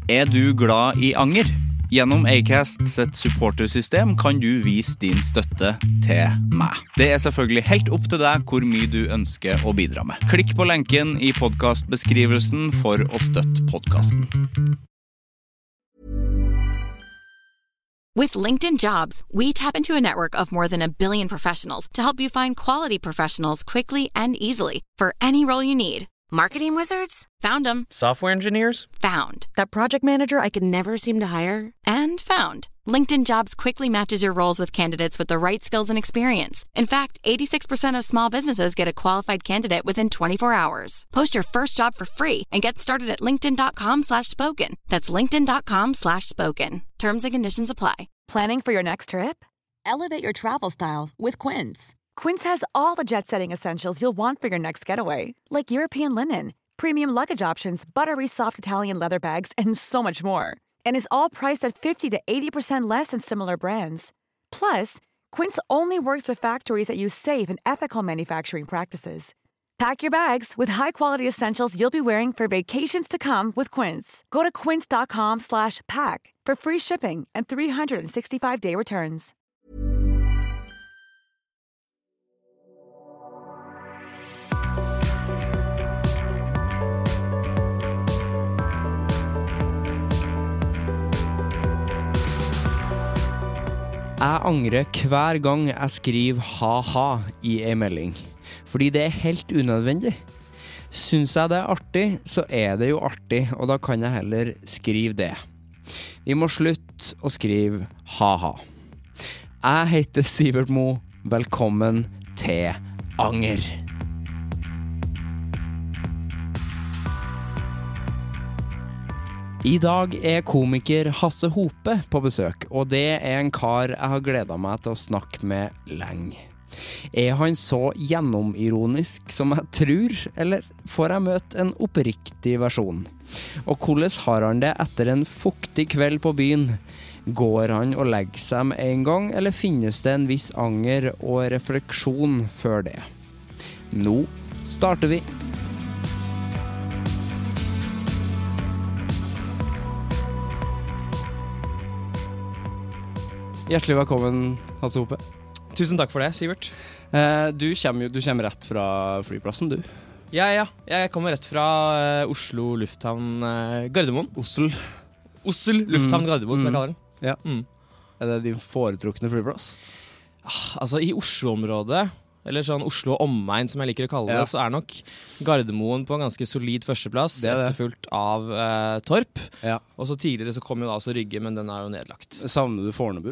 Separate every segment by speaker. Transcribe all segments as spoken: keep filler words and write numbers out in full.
Speaker 1: Er du glad i anger? Gjennom Acast sitt supportersystem kan du vise din støtte til meg. Det er selvfølgelig helt opp til deg hvor mye du ønsker å bidra med. Klikk på lenken i podcastbeskrivelsen for å støtte podcasten.
Speaker 2: With LinkedIn Jobs, we tap into a network of more than a billion professionals to help you find quality professionals quickly and easily for any role you need. Marketing wizards? Found them.
Speaker 3: Software engineers?
Speaker 2: Found. That project manager I could never seem to hire? And found. LinkedIn Jobs quickly matches your roles with candidates with the right skills and experience. In fact, eighty-six percent of small businesses get a qualified candidate within twenty-four hours. Post your first job for free and get started at linkedin.com slash spoken. That's linkedin.com slash spoken. Terms and conditions apply.
Speaker 4: Planning for your next trip? Elevate your travel style with Quince. Quince has all the jet-setting essentials you'll want for your next getaway, like European linen, premium luggage options, buttery soft Italian leather bags, and so much more. And is all priced at fifty to eighty percent less than similar brands. Plus, Quince only works with factories that use safe and ethical manufacturing practices. Pack your bags with high-quality essentials you'll be wearing for vacations to come with Quince. Go to quince.com slash pack for free shipping and three sixty-five day returns.
Speaker 1: Jeg angrer hver gang jeg skriver ha-ha i en melding, fordi det er helt unødvendig. Synes jeg det er artig, så er det jo artig, og da kan jeg heller skrive det. Vi må slutte å skrive ha-ha. Jeg heter Sivert Mo, velkommen til Anger. I dag er komiker Hasse Hope på besøk, og det er en kar jeg har gledet meg til å snakke med lenge. Er han så gjennomironisk som jeg tror, eller får jeg møte en oppriktig versjon? Og hvordan har han det etter en fuktig kveld på byen? Går han og legger seg med en gang, eller finnes det en viss anger og refleksjon før det? Nå starter vi! Hjertelig velkommen, Hasse Hope.
Speaker 3: Tusen takk for det, Sivert.
Speaker 1: Eh, du, kommer, du kommer rett fra flyplassen, du?
Speaker 3: Ja, ja. Jeg kommer rett fra uh, Oslo lufthavn uh, Gardermoen.
Speaker 1: Oslo.
Speaker 3: Oslo lufthavn
Speaker 1: mm.
Speaker 3: Gardermoen, som jeg kaller den.
Speaker 1: Ja. Mm. Er det din foretrukne flyplass?
Speaker 3: Ah, altså, i Oslo-området, eller sånn Oslo omegn, som jeg liker å kalle det, ja. Så er nok Gardermoen på en ganske solid førsteplass, det det. Etterfulgt av uh, Torp. Ja. Og så tidligere så kom jo da også Rygge, men den er jo nedlagt.
Speaker 1: Savner du Fornebu?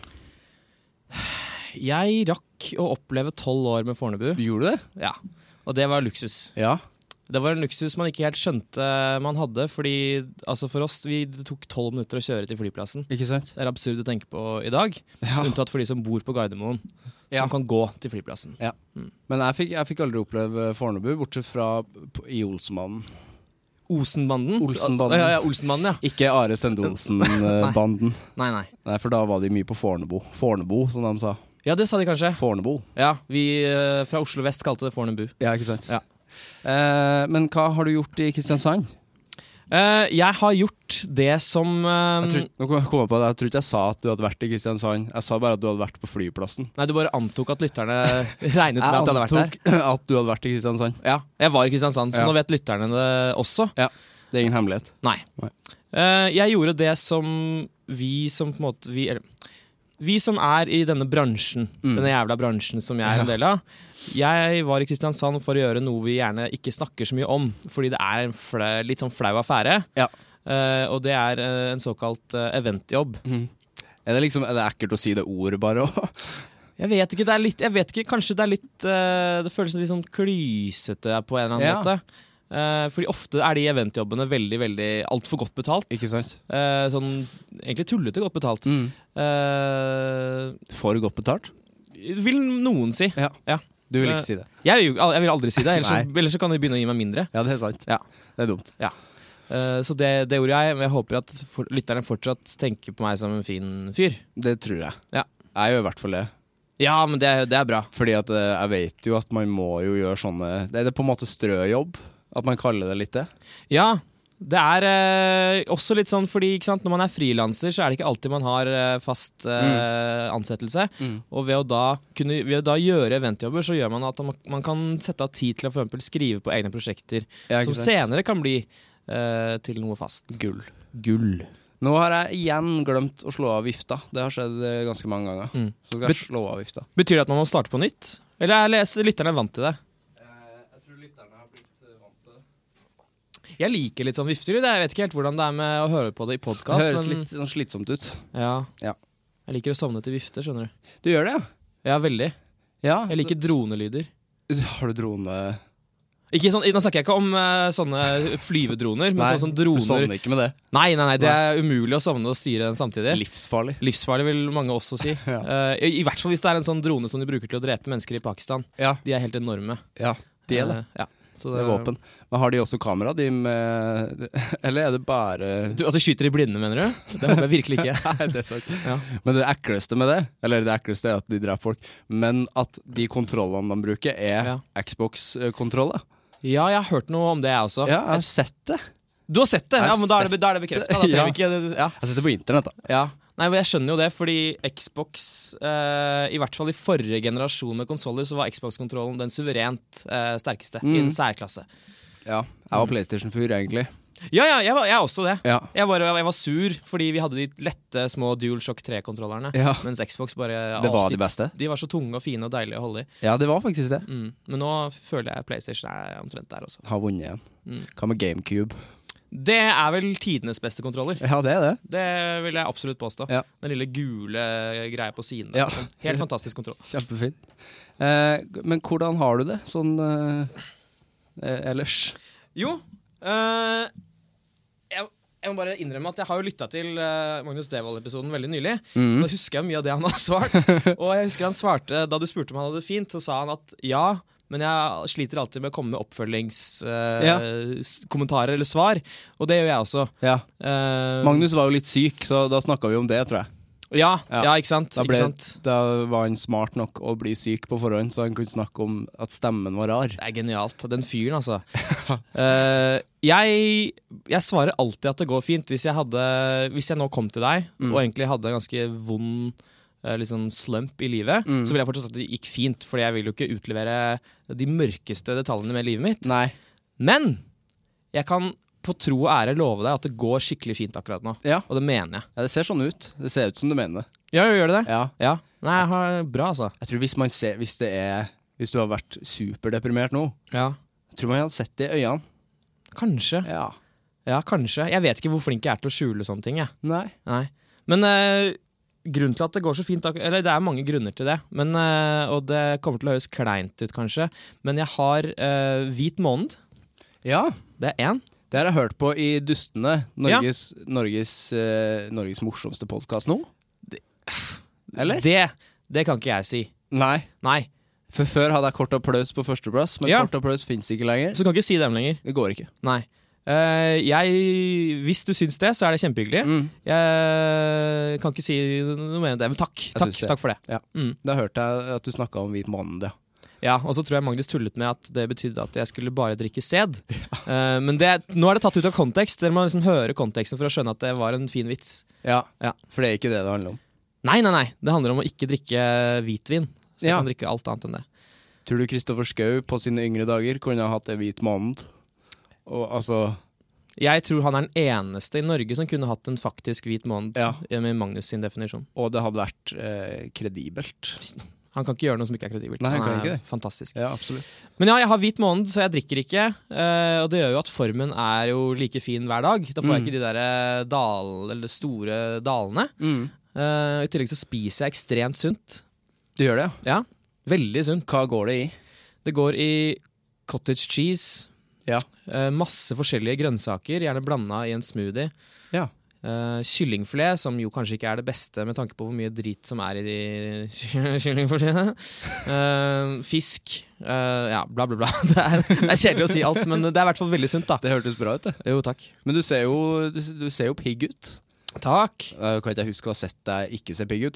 Speaker 3: Jeg rakk å oppleve tolv år med Fornebu.
Speaker 1: Gjorde du det?
Speaker 3: Ja, og det var luksus.
Speaker 1: Ja.
Speaker 3: Det var en luksus man ikke helt skjønte man hadde, fordi altså for oss, vi, det tok tolv minutter å kjøre til flyplassen.
Speaker 1: Ikke sant?
Speaker 3: Det er absurd å tenke på i dag, ja. Unntatt for de som bor på Gardermoen, ja. Som kan gå til flyplassen.
Speaker 1: Ja. Mm. Men jeg fikk, jeg fikk aldri oppleve Fornebu, bortsett fra i Olsenbanden.
Speaker 3: Osenbanden?
Speaker 1: Olsenbanden.
Speaker 3: Ja, ja, Olsenbanden, ja.
Speaker 1: Ikke Are Sende Olsen-banden.
Speaker 3: nei, nei.
Speaker 1: Nei, for da var de mye på Fornebu. Fornebu, som de sa.
Speaker 3: Ja, det sa de kanskje.
Speaker 1: Fornebu.
Speaker 3: Ja, vi uh, fra Oslo Vest kalte det Fornebu.
Speaker 1: Ja, ikke sant?
Speaker 3: Ja.
Speaker 1: Eh, men hva har du gjort i Kristiansand?
Speaker 3: Uh, jeg har gjort det som uh,
Speaker 1: jeg tror, Nå kom jeg på det, jeg tror ikke jeg sa at du hadde vært i Kristiansand. Jeg sa bare at du hadde vært på flyplassen.
Speaker 3: Nei, du bare antok at lytterne regnet med at du hadde vært der.
Speaker 1: Jeg antok at du hadde vært i Kristiansand.
Speaker 3: Ja, jeg var i Kristiansand, så ja. Nå vet lytterne det også.
Speaker 1: Ja, det er ingen hemmelighet.
Speaker 3: Nei. Nei. Uh, jeg gjorde det som vi som på en måte vi, eller, vi som er i denne bransjen, mm. denne jævla bransjen som jeg er en del av. Jeg var i Kristiansand for å gjøre noe vi gjerne ikke snakker så mye om, fordi det er en flau, litt sånn flau affære. Ja. Uh, og det er uh, en såkalt uh, eventjobb. Mm.
Speaker 1: Er det liksom, er det ekkelt å si det ordet bare?
Speaker 3: jeg vet ikke, det er litt, jeg vet ikke, kanskje det er litt, uh, det føles litt sånn klysete på en eller annen ja. Måte. Uh, fordi ofte er de eventjobbene veldig, veldig alt for godt betalt.
Speaker 1: Ikke sant?
Speaker 3: Uh, sånn, egentlig tullete godt betalt. Mm. Uh,
Speaker 1: for godt betalt?
Speaker 3: Vil noen si.
Speaker 1: Ja.
Speaker 3: Ja.
Speaker 1: Du vil ikke si det?
Speaker 3: Jeg, jeg vil aldri si det, ellers, så, ellers så kan de begynne å gi meg mindre.
Speaker 1: Ja, det er sant.
Speaker 3: Ja.
Speaker 1: Det er dumt.
Speaker 3: Ja. Uh, så det, det gjorde jeg, men jeg håper at for, lytterne fortsatt tenker på meg som en fin fyr.
Speaker 1: Det tror jeg.
Speaker 3: Ja.
Speaker 1: Jeg gjør i hvert fall det.
Speaker 3: Ja, men det, det er bra.
Speaker 1: Fordi at jeg vet jo at man må jo gjøre sånne, det er det på en måte strøjobb, at man kaller det litt det.
Speaker 3: Ja, Det er eh, også litt sånn fordi ikke sant, når man er frilanser, så er det ikke alltid man har eh, fast eh, mm. ansettelse. Mm. Og ved å, da kunne, ved å da gjøre eventjobber, så gjør man at man, man kan sette av tid til å for eksempel skrive på egne prosjekter, som senere kan bli eh, til noe fast.
Speaker 1: Gull.
Speaker 3: Gull.
Speaker 1: Nå har jeg igjen glemt å slå av vifta. Det har skjedd ganske mange ganger. Mm. Så skal jeg slå av vifta.
Speaker 3: Betyr det at man må starte på nytt? Eller er les, lytterne vant til det? Jeg liker litt sånn viftelyd. Jeg vet ikke helt hvordan det er med å høre på det i podcast.
Speaker 1: Det høres
Speaker 3: men...
Speaker 1: litt sånn slitsomt ut.
Speaker 3: Ja.
Speaker 1: ja.
Speaker 3: Jeg liker å sovne til vifter, skjønner du.
Speaker 1: Du gjør det, ja?
Speaker 3: Ja, veldig.
Speaker 1: Ja,
Speaker 3: jeg liker dronelyder.
Speaker 1: Har du drone...
Speaker 3: Ikke sånn, nå snakker jeg ikke om uh, sånne flyvedroner, men
Speaker 1: nei,
Speaker 3: sånn som droner.
Speaker 1: Du sovner ikke med det.
Speaker 3: Nei, nei, nei, det er umulig å sovne og styre den samtidig.
Speaker 1: Livsfarlig.
Speaker 3: Livsfarlig vil mange også si. ja. uh, i, I hvert fall hvis det er en sånn drone som de bruker til å drepe mennesker i Pakistan. Ja. De er helt enorme.
Speaker 1: Ja, de er det.
Speaker 3: Uh, ja.
Speaker 1: Så det er våpen. Men har de også kamera? De med, eller er det bare
Speaker 3: du, At de skyter i blinde, mener du? Det håper jeg virkelig ikke.
Speaker 1: Nei, det er sant. Ja. Men det ekleste med det, eller det ekleste er at de dreper folk, men at de kontrollene de bruker er ja. Xbox-kontroller.
Speaker 3: Ja, jeg har hørt noe om det jeg også.
Speaker 1: Ja, jeg har sett det.
Speaker 3: Du har sett det? Ja, men da er det, da er det bekreftet. Da
Speaker 1: ja.
Speaker 3: vi ikke, ja.
Speaker 1: Jeg har sett det på internett da.
Speaker 3: Ja. Nei, men jeg skjønner jo det, fordi Xbox, eh, i hvert fall i forrige generasjon med konsoler, så var Xbox-kontrollen den suverent eh, sterkeste mm. i en særklasse.
Speaker 1: Ja, jeg var PlayStation-fyr egentlig.
Speaker 3: Ja, ja, jeg var, jeg også det.
Speaker 1: Ja.
Speaker 3: Jeg, var, jeg var sur, fordi vi hadde de lette, små DualShock tre-kontrollerne,
Speaker 1: ja.
Speaker 3: mens Xbox bare...
Speaker 1: Det var alltid, de beste.
Speaker 3: De var så tunge og fine og deilige å holde i.
Speaker 1: Ja, det var faktisk det.
Speaker 3: Mm. Men nå føler jeg PlayStation er omtrent der også.
Speaker 1: Har vunnet igjen. Mm. Hva med GameCube?
Speaker 3: Det er vel tidenes beste kontroller.
Speaker 1: Ja, det er det.
Speaker 3: Det vil jeg absolutt påstå. Ja. Den lille gule greia på siden. Ja. Sånn. Helt fantastisk kontroll.
Speaker 1: Kjempefint. Eh, men hvordan har du det, sånn eh, ellers?
Speaker 3: Jo, eh, jeg, jeg må bare innrømme at jeg har jo lyttet til eh, Magnus Devold-episoden veldig nylig. Mm. Da husker jeg mye av det han har svart. Og jeg husker han svarte, da du spurte om han hadde det fint, så sa han at ja, men jeg sliter alltid med å komme med oppfølgingskommentarer uh, ja. eller svar. Og det gjør jeg også.
Speaker 1: Ja.
Speaker 3: Uh,
Speaker 1: Magnus var jo litt syk, så da snakket vi om det, tror jeg.
Speaker 3: Ja, ja. ja ikke sant?
Speaker 1: Da, ble,
Speaker 3: ikke sant?
Speaker 1: Da var han smart nok å bli syk på forhånd, så han kunne snakke om at stemmen var rar.
Speaker 3: Det er genialt. Den fyren, altså. uh, jeg, jeg svarer alltid at det går fint. Hvis jeg, hadde, hvis jeg nå kom til deg, mm. og egentlig hadde en ganske vond liksom slump i livet, mm. så vil jeg fortsatt at det gikk fint, fordi jeg vil jo ikke utlevere de mørkeste detaljene med livet mitt.
Speaker 1: Nei.
Speaker 3: Men jeg kan på tro og ære love deg at det går skikkelig fint akkurat nå.
Speaker 1: Ja.
Speaker 3: Og det mener jeg.
Speaker 1: Ja, det ser sånn ut. Det ser ut som du mener det.
Speaker 3: Ja, gjør det det?
Speaker 1: Ja.
Speaker 3: ja. Nei, jeg har bra, altså.
Speaker 1: Jeg tror hvis man ser, hvis det er, hvis du har vært superdeprimert nå,
Speaker 3: ja.
Speaker 1: jeg tror man hadde sett det i øynene.
Speaker 3: Kanskje.
Speaker 1: Ja.
Speaker 3: Ja, kanskje. Jeg vet ikke hvor flink jeg er til å skjule sånne ting, jeg.
Speaker 1: Nei.
Speaker 3: Nei. Men... Uh, grunnen til at det går så fint, eller det er mange grunner til det, men, og det kommer til å høres kleint ut kanskje, men jeg har uh, hvit måned.
Speaker 1: Ja.
Speaker 3: Det er en.
Speaker 1: Det har jeg hørt på i Dustene, Norges, ja. Norges, uh, Norges morsomste podcast nå.
Speaker 3: Det,
Speaker 1: eller?
Speaker 3: Det, det kan ikke jeg si.
Speaker 1: Nei.
Speaker 3: Nei.
Speaker 1: For før hadde jeg Kort applaus på førsteplass, men ja. Kort applaus finnes ikke lenger.
Speaker 3: Så du kan ikke si dem lenger?
Speaker 1: Det går ikke.
Speaker 3: Nei. Uh, jeg, hvis du syns det, så er det kjempehyggelig. Mm. Jeg kan ikke si noe mer enn det, men takk, takk, takk for det.
Speaker 1: Ja. Mm. Da hørte jeg at du snakket om hvit måned, ja.
Speaker 3: Ja, og så tror jeg Magnus tullet med at det betydde at jeg skulle bare drikke sæd. Ja. Uh, men det, nå er det tatt ut av kontekst. Dere må liksom høre konteksten for å skjønne at det var en fin vits.
Speaker 1: Ja,
Speaker 3: ja.
Speaker 1: For det er ikke det det handler om.
Speaker 3: Nei, nei, nei. Det handler om å ikke drikke hvitvin. Så ja. Jeg kan drikke alt annet enn det.
Speaker 1: Tror du Kristoffer Schau på sine yngre dager kunne ha hatt en hvit måned? Og altså...
Speaker 3: Jeg tror han er den eneste i Norge som kunne hatt en faktisk hvit måned, ja. Med Magnus sin definisjon.
Speaker 1: Og det hadde vært eh, kredibelt.
Speaker 3: Han kan ikke gjøre noe som ikke er kredibelt.
Speaker 1: Nei, han,
Speaker 3: han
Speaker 1: kan ikke det.
Speaker 3: Fantastisk.
Speaker 1: Ja, absolutt.
Speaker 3: Men ja, jeg har hvit måned, så jeg drikker ikke. Eh, og det gjør jo at formen er jo like fin hver dag. Da får mm. jeg ikke de der dal, eller store dalene. Mm. Eh, I tillegg så spiser jeg ekstremt sunt.
Speaker 1: Du gjør det,
Speaker 3: ja? Ja, veldig sunt.
Speaker 1: Hva går det i?
Speaker 3: Det går i cottage cheese. Ja. Uh, masse forskjellige grønnsaker, gjerne blandet i en smoothie.
Speaker 1: Ja.
Speaker 3: Uh, kyllingfilet, som jo kanskje ikke er det beste med tanke på hvor mye drit som er i de kyllingfiletene. Uh, fisk, uh, ja, bla bla bla. Det er, det er kjedelig å si alt, men det er i hvert fall veldig sunt da.
Speaker 1: Det hørtes bra ut det.
Speaker 3: Jo, takk.
Speaker 1: Men du ser jo, du, du ser jo pigg ut.
Speaker 3: Takk.
Speaker 1: Uh, kan ikke jeg huske å ha sett deg ikke se pigg ut da?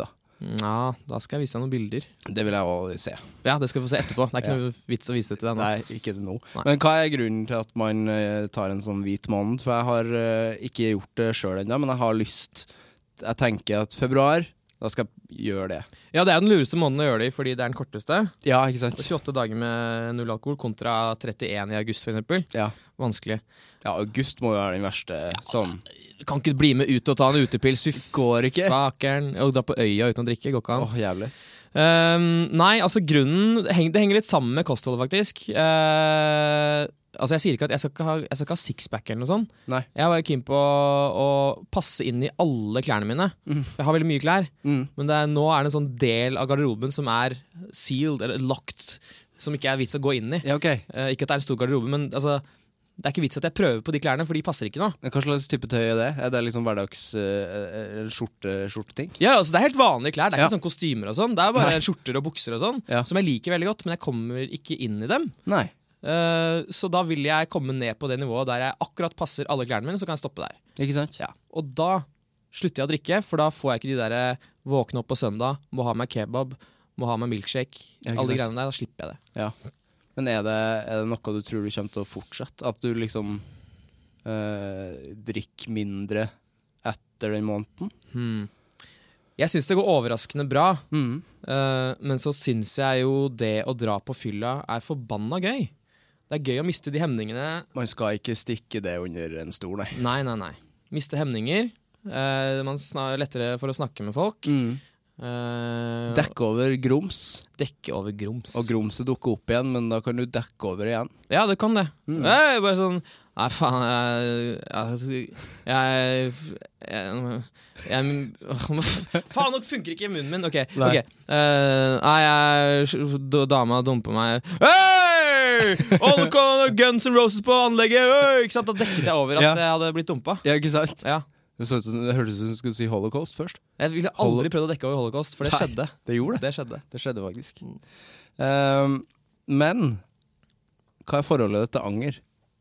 Speaker 3: Ja, da skal jeg vise deg noen bilder.
Speaker 1: Det vil jeg også se.
Speaker 3: Ja, det skal vi få se etterpå. Det er ikke
Speaker 1: Ja.
Speaker 3: noe vits å vise det til deg nå.
Speaker 1: Nei, ikke det nå.
Speaker 3: Nei.
Speaker 1: Men hva er grunnen til at man eh, tar en sånn hvit måned? For jeg har eh, ikke gjort det selv ennå, men jeg har lyst. Jeg tenker at februar, da skal jeg gjøre det.
Speaker 3: Ja, det er den lureste måneden å gjøre det i, fordi det er den korteste.
Speaker 1: Ja, ikke sant?
Speaker 3: tjueåtte dager med null alkohol kontra trettien i august, for eksempel.
Speaker 1: Ja.
Speaker 3: Vanskelig.
Speaker 1: Ja, august må jo være den verste. Sånn.
Speaker 3: Du kan ikke bli med ut og ta en utepils. Fy
Speaker 1: Går ikke.
Speaker 3: fakeren. Og dra på øya uten å drikke, går ikke an.
Speaker 1: Åh, jævlig.
Speaker 3: Um, nei, altså grunnen det henger, det henger litt sammen med kostholdet, faktisk. Uh, altså Jeg sier ikke at jeg skal ikke ha, jeg skal ikke ha sixpack eller noe sånt.
Speaker 1: Nei.
Speaker 3: Jeg var keen på å, å passe inn i alle klærne mine.
Speaker 1: Mm.
Speaker 3: Jeg har veldig mye klær,
Speaker 1: Mm.
Speaker 3: men det er, nå er det en sånn del av garderoben som er sealed eller locked, som ikke er vits å gå inn i.
Speaker 1: Ja, ok.
Speaker 3: Uh, ikke at det er en stor garderobe, men altså, det er ikke vits at jeg prøver på de klærne, for de passer ikke nå.
Speaker 1: Men hva slags type tøy er det? Er det liksom hverdags uh, skjorte, skjorteting?
Speaker 3: Ja, altså Det er helt vanlige klær, det er
Speaker 1: Ja.
Speaker 3: ikke sånn kostymer og sånn. Det er bare
Speaker 1: Nei.
Speaker 3: skjorter og bukser og sånn,
Speaker 1: Ja.
Speaker 3: som jeg liker veldig godt, men jeg kommer ikke inn i dem.
Speaker 1: Nei.
Speaker 3: Uh, så da vil jeg komme ned på det nivået der jeg akkurat passer alle klærne mine, så kan jeg stoppe der.
Speaker 1: Ikke sant?
Speaker 3: Ja. Og da slutter jeg å drikke, for da får jeg ikke de der våkne opp på søndag, må ha meg kebab, må ha meg milkshake,
Speaker 1: Ja, ikke
Speaker 3: alle de
Speaker 1: sant?
Speaker 3: greiene der, da slipper jeg det.
Speaker 1: Ja. Men er det, er det noe du tror du kommer til å fortsette? At du liksom uh, drikker mindre etter den måneden?
Speaker 3: Hmm. Jeg synes det går overraskende bra,
Speaker 1: Mm.
Speaker 3: uh, men så synes jeg jo det å dra på fylla er forbanna gøy. Det er gøy å miste de hemningene.
Speaker 1: Man skal ikke stikke det under en stol, nei.
Speaker 3: Nei, nei, nei. Miste hemninger. Uh, man er lettere for å snakke med folk.
Speaker 1: Mm.
Speaker 3: Uh,
Speaker 1: Dekke over grums,
Speaker 3: dekke over grums.
Speaker 1: og grumset dukker opp igjen, men da kan du dekke over igjen.
Speaker 3: Ja, det kan det.
Speaker 1: Mm.
Speaker 3: Hey, bare sånn Nei, faen, jeg Jeg, jeg, jeg, jeg Faen, nå funker ikke munnen min. Ok,
Speaker 1: Nei.
Speaker 3: ok uh, Nei, jeg d- dama dumper meg. Hei! Og nå kom Guns N' Roses på anlegget. Øy! Ikke sant? Da dekket jeg over at
Speaker 1: Ja.
Speaker 3: jeg hadde blitt dumpa.
Speaker 1: Ja, ikke sant?
Speaker 3: Ja.
Speaker 1: Det, så ut som- det hørtes ut som du skulle si holocaust først.
Speaker 3: Jeg ville aldri prøvd å dekke over holocaust, for det
Speaker 1: Nei.
Speaker 3: skjedde.
Speaker 1: Det gjorde det.
Speaker 3: Det skjedde.
Speaker 1: Det skjedde faktisk. Um, men hva er forholdet ditt til anger?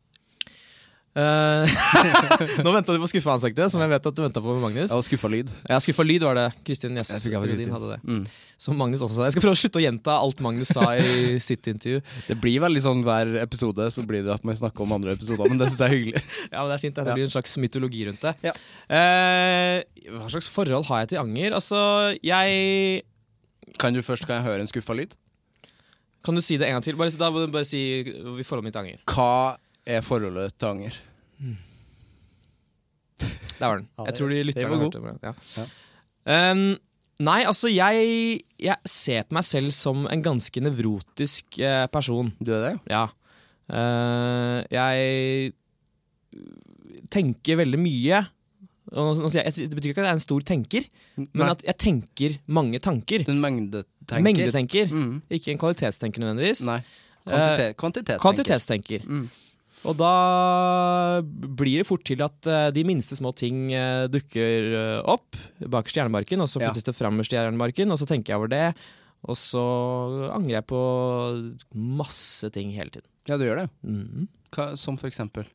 Speaker 3: Uh, nå ventet du på skuffa ansiktet, som jeg vet at du ventet på med Magnus.
Speaker 1: Jeg var skuffa lyd.
Speaker 3: Ja, skuffa lyd var det. Kristin Gjess
Speaker 1: Jeg fikk av
Speaker 3: Rudin
Speaker 1: Kristin.
Speaker 3: hadde det.
Speaker 1: Mm.
Speaker 3: Som Magnus også sa. Jeg skal prøve å slutte å gjenta alt Magnus sa i sitt intervju.
Speaker 1: Det blir veldig sånn hver episode så blir det at man snakker om andre episoder, men det synes jeg er hyggelig.
Speaker 3: Ja, men Det er fint, det
Speaker 1: Ja.
Speaker 3: blir en slags mytologi rundt det.
Speaker 1: Ja.
Speaker 3: Eh, hva slags forhold har jeg til anger? Altså, jeg
Speaker 1: Kan du først kan jeg høre en skuffa lyd?
Speaker 3: Kan du si det en gang til? Bare, da må du bare si i forholdet mitt til anger.
Speaker 1: Hva er forholdet ditt til anger?
Speaker 3: Der var den.
Speaker 1: Ja,
Speaker 3: Jeg
Speaker 1: det-
Speaker 3: tror de
Speaker 1: det
Speaker 3: lytterne
Speaker 1: var
Speaker 3: har
Speaker 1: god.
Speaker 3: hørt det bra. Ja. Um, nei, altså, jeg, jeg ser på meg selv som en ganske nevrotisk eh, person.
Speaker 1: Du er det,
Speaker 3: Ja. Eh, jeg tenker veldig mye. Og, nå sier jeg, det betyr ikke at jeg er en stor tenker, men
Speaker 1: Nei.
Speaker 3: at jeg tenker mange tanker.
Speaker 1: Du er en mengdetenker?
Speaker 3: Mengdetenker.
Speaker 1: Mm.
Speaker 3: Ikke en kvalitetstenker nødvendigvis.
Speaker 1: Nei. Kvantitet, kvantitetstenker.
Speaker 3: Kvantitetstenker.
Speaker 1: Mm.
Speaker 3: Og da blir det fort til at eh, de minste små ting eh, dukker eh, opp bakerst i hjernemarken, og så
Speaker 1: Ja.
Speaker 3: flyttes det framerst i hjernemarken, og så tenker jeg over det, og så angrer jeg på masse ting hele tiden.
Speaker 1: Ja, du gjør det.
Speaker 3: Mhm.
Speaker 1: Hva, som for eksempel?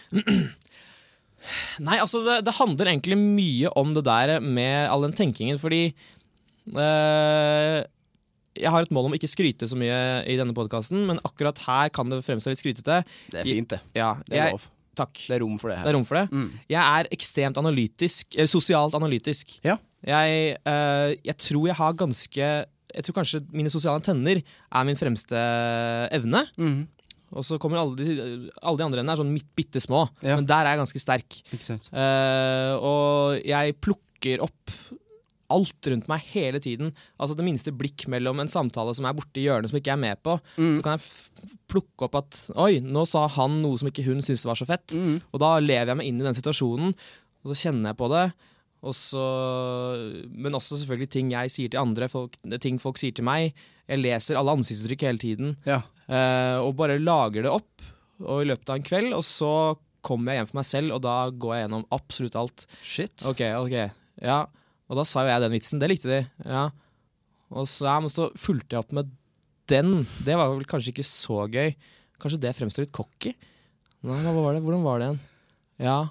Speaker 3: Nei, altså det, det handler egentlig mye om det der med all den tenkingen, fordi eh, jeg har et mål om ikke skryte så mye i denne podcasten, men akkurat her kan det fremstå litt skrytete.
Speaker 1: Det er fint, det.
Speaker 3: Ja,
Speaker 1: Det er
Speaker 3: jeg,
Speaker 1: lov.
Speaker 3: takk.
Speaker 1: Det er rom for det
Speaker 3: Det
Speaker 1: her.
Speaker 3: er rom for det.
Speaker 1: Mm.
Speaker 3: Jeg er ekstremt analytisk, eh, sosialt analytisk.
Speaker 1: Ja.
Speaker 3: Jeg, eh, jeg tror jeg har ganske Jeg tror kanskje mine sosiale antenner er min fremste evne.
Speaker 1: Mm.
Speaker 3: Og så kommer alle de, alle de andre endene er sånn midt, bitte små.
Speaker 1: Ja.
Speaker 3: Men der er jeg ganske sterk.
Speaker 1: Ikke sant?
Speaker 3: Eh, og jeg plukker opp alt rundt meg hele tiden. Altså det minste blikk mellom en samtale som er borte i hjørnet som ikke jeg er med på,
Speaker 1: Mm.
Speaker 3: så kan jeg f plukke opp at oi, nå sa han noe som ikke hun syntes var så fett.
Speaker 1: Mm.
Speaker 3: Og da lever jeg meg inn i den situasjonen, og så kjenner jeg på det. Og så, men også selvfølgelig ting jeg sier til andre, folk, ting folk sier til meg. Jeg leser alle ansiktsuttrykk hele tiden,
Speaker 1: Ja.
Speaker 3: eh, og bare lager det opp og i løpet av en kveld, og så kommer jeg hjem for meg selv, og da går jeg gjennom absolutt alt.
Speaker 1: Shit.
Speaker 3: Ok, ok, ja. Og da sa jo jeg den vitsen, det likte de. Ja. Og så, ja, men så fulgte jeg opp med den. Det var vel kanskje ikke så gøy. Kanskje det fremstår litt cocky. Nei, hva var det? Hvordan var det igjen? Ja.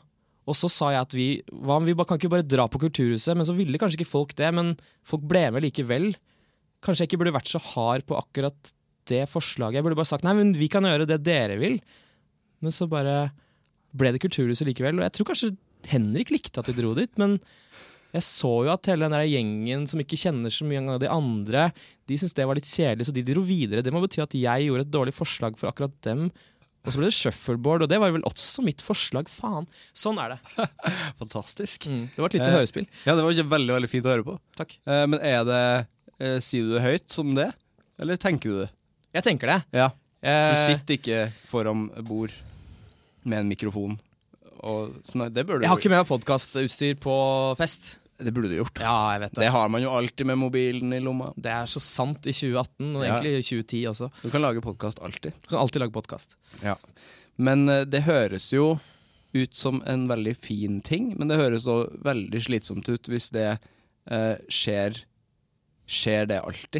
Speaker 3: Og så sa jeg at vi, hva, vi bare, kan ikke bare dra på Kulturhuset, men så ville kanskje ikke folk det, men folk ble med likevel. Kanskje jeg ikke burde vært så hard på akkurat det forslaget. Jeg burde bare sagt, nei, men vi kan gjøre det dere vil. Men så bare ble det Kulturhuset likevel, og jeg tror kanskje Henrik likte at vi dro dit, men jeg så jo at hele den der gjengen som ikke kjenner så mye av de andre, de synes det var litt kjedelig, så de dro videre. Det må bety at jeg gjorde et dårlig forslag for akkurat dem. Og så ble det shuffleboard, og det var vel også mitt forslag. Faen, sånn er det.
Speaker 1: Fantastisk.
Speaker 3: Mm. Det var et lite
Speaker 1: eh,
Speaker 3: hørespill.
Speaker 1: Ja, det var ikke veldig, veldig fint å høre på.
Speaker 3: Takk.
Speaker 1: Eh, men er det, eh, sier du det høyt som det? Eller tenker du det?
Speaker 3: Jeg tenker det.
Speaker 1: Ja, du
Speaker 3: Eh,
Speaker 1: sitter ikke foran bord med en mikrofon. Og sånn, det burde
Speaker 3: jeg har
Speaker 1: du,
Speaker 3: ikke med meg podcastutstyr på fest.
Speaker 1: det burde du gjort.
Speaker 3: Ja, jeg vet det.
Speaker 1: Det har man jo alltid med mobilen i lomma.
Speaker 3: Det er så sant i tjue atten, og
Speaker 1: Ja.
Speaker 3: egentlig i tjue ti også.
Speaker 1: Du kan lage podcast alltid.
Speaker 3: Du kan alltid lage podcast.
Speaker 1: Ja. Men eh, det høres jo ut som en veldig fin ting, men det høres også veldig slitsomt ut hvis det eh, skjer, skjer det alltid.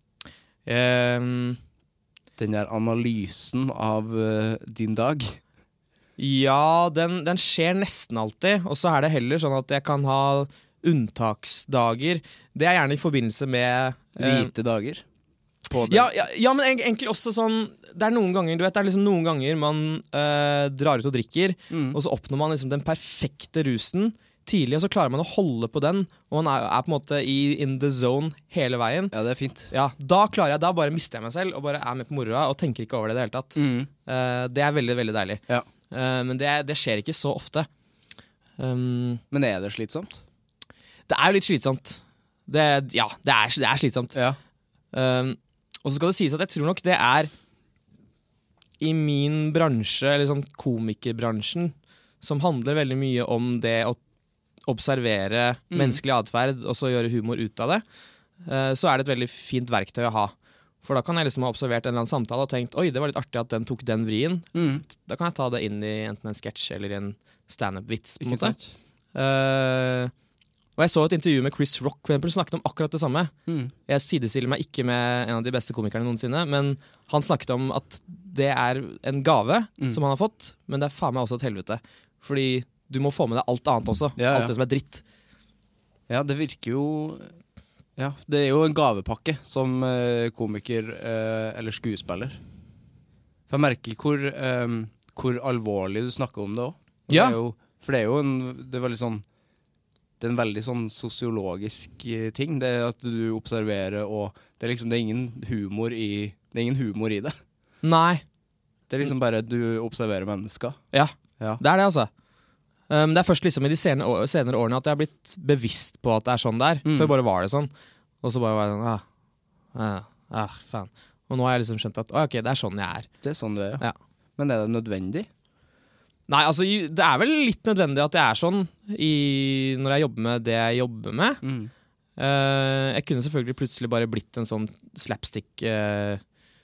Speaker 3: Um,
Speaker 1: Den der analysen av eh, din dag.
Speaker 3: ja, den, den skjer nesten alltid, og så er det heller sånn at jeg kan ha unntaksdager. Det er gjerne i forbindelse med eh,
Speaker 1: Hvite dager. På den.
Speaker 3: Ja, ja, ja, men eg- egentlig også sånn. Det er noen ganger du vet, det er liksom noen ganger man eh, drar ut og drikker,
Speaker 1: Mm.
Speaker 3: og så oppnår man liksom den perfekte rusen tidlig, og så klarer man å holde på den, og man er, er på en måte i in the zone hele veien.
Speaker 1: Ja, det er fint.
Speaker 3: Ja, Da klarer jeg, da bare mister jeg meg selv og bare er med på moroa og tenker ikke over det i det hele tatt.
Speaker 1: Mm.
Speaker 3: Eh, det er veldig, veldig deilig.
Speaker 1: Ja.
Speaker 3: Eh, men det, det skjer ikke så ofte. Um,
Speaker 1: Men er det slitsomt?
Speaker 3: det er jo litt slitsomt. Det, ja, det er, det er slitsomt.
Speaker 1: Ja.
Speaker 3: Um, og så skal det sies at jeg tror nok det er i min bransje, eller sånn komikerbransjen, som handler veldig mye om det å observere
Speaker 1: Mm.
Speaker 3: menneskelig atferd og så gjøre humor ut av det, uh, så er det et veldig fint verktøy å ha. For da kan jeg liksom ha observert en eller annen samtale og tenkt oi, det var litt artig at den tok den vrien.
Speaker 1: Mm.
Speaker 3: Da kan jeg ta det inn i enten en sketsj eller en stand-up-vits. på en
Speaker 1: Ikke
Speaker 3: måte.
Speaker 1: sant?
Speaker 3: Uh, og jeg så et intervju med Chris Rock, for eksempel, som snakket om akkurat det samme.
Speaker 1: Mm.
Speaker 3: Jeg sidestiller meg ikke med en av de beste komikerne noensinne, men han snakket om at det er en gave
Speaker 1: Mm.
Speaker 3: som han har fått, men det er faen meg også et helvete. Fordi du må få med deg alt annet også.
Speaker 1: Ja, ja.
Speaker 3: Alt det som er dritt.
Speaker 1: Ja, det virker jo Ja, det er jo en gavepakke som eh, komiker eh, eller skuespiller. For jeg merker hvor, eh, hvor alvorlig du snakker om det òg.
Speaker 3: Ja.
Speaker 1: For det er jo en Det er veldig sånn Det er en veldig sånn sosiologisk eh, ting. Det er at du observerer, og det er liksom Det er ingen humor i Det er ingen humor i det.
Speaker 3: Nei.
Speaker 1: Det er liksom bare du observerer mennesker.
Speaker 3: Ja,
Speaker 1: Ja.
Speaker 3: det er det, altså. Um, det er først liksom i de senere, år, senere årene at jeg har blitt bevisst på at det er sånn det er.
Speaker 1: Mm.
Speaker 3: Før bare var det sånn. Og så bare var det sånn ah, ah, ah, faen. Og nå har jeg liksom skjønt at ah, ok, det er sånn jeg er.
Speaker 1: Det er sånn det er.
Speaker 3: Ja.
Speaker 1: Men er det nødvendig?
Speaker 3: Nei, altså det er vel litt nødvendig at jeg er sånn i, når jeg jobber med det jeg jobber med.
Speaker 1: Mm.
Speaker 3: Uh, jeg kunne selvfølgelig plutselig bare blitt en sånn slapstick-komiker.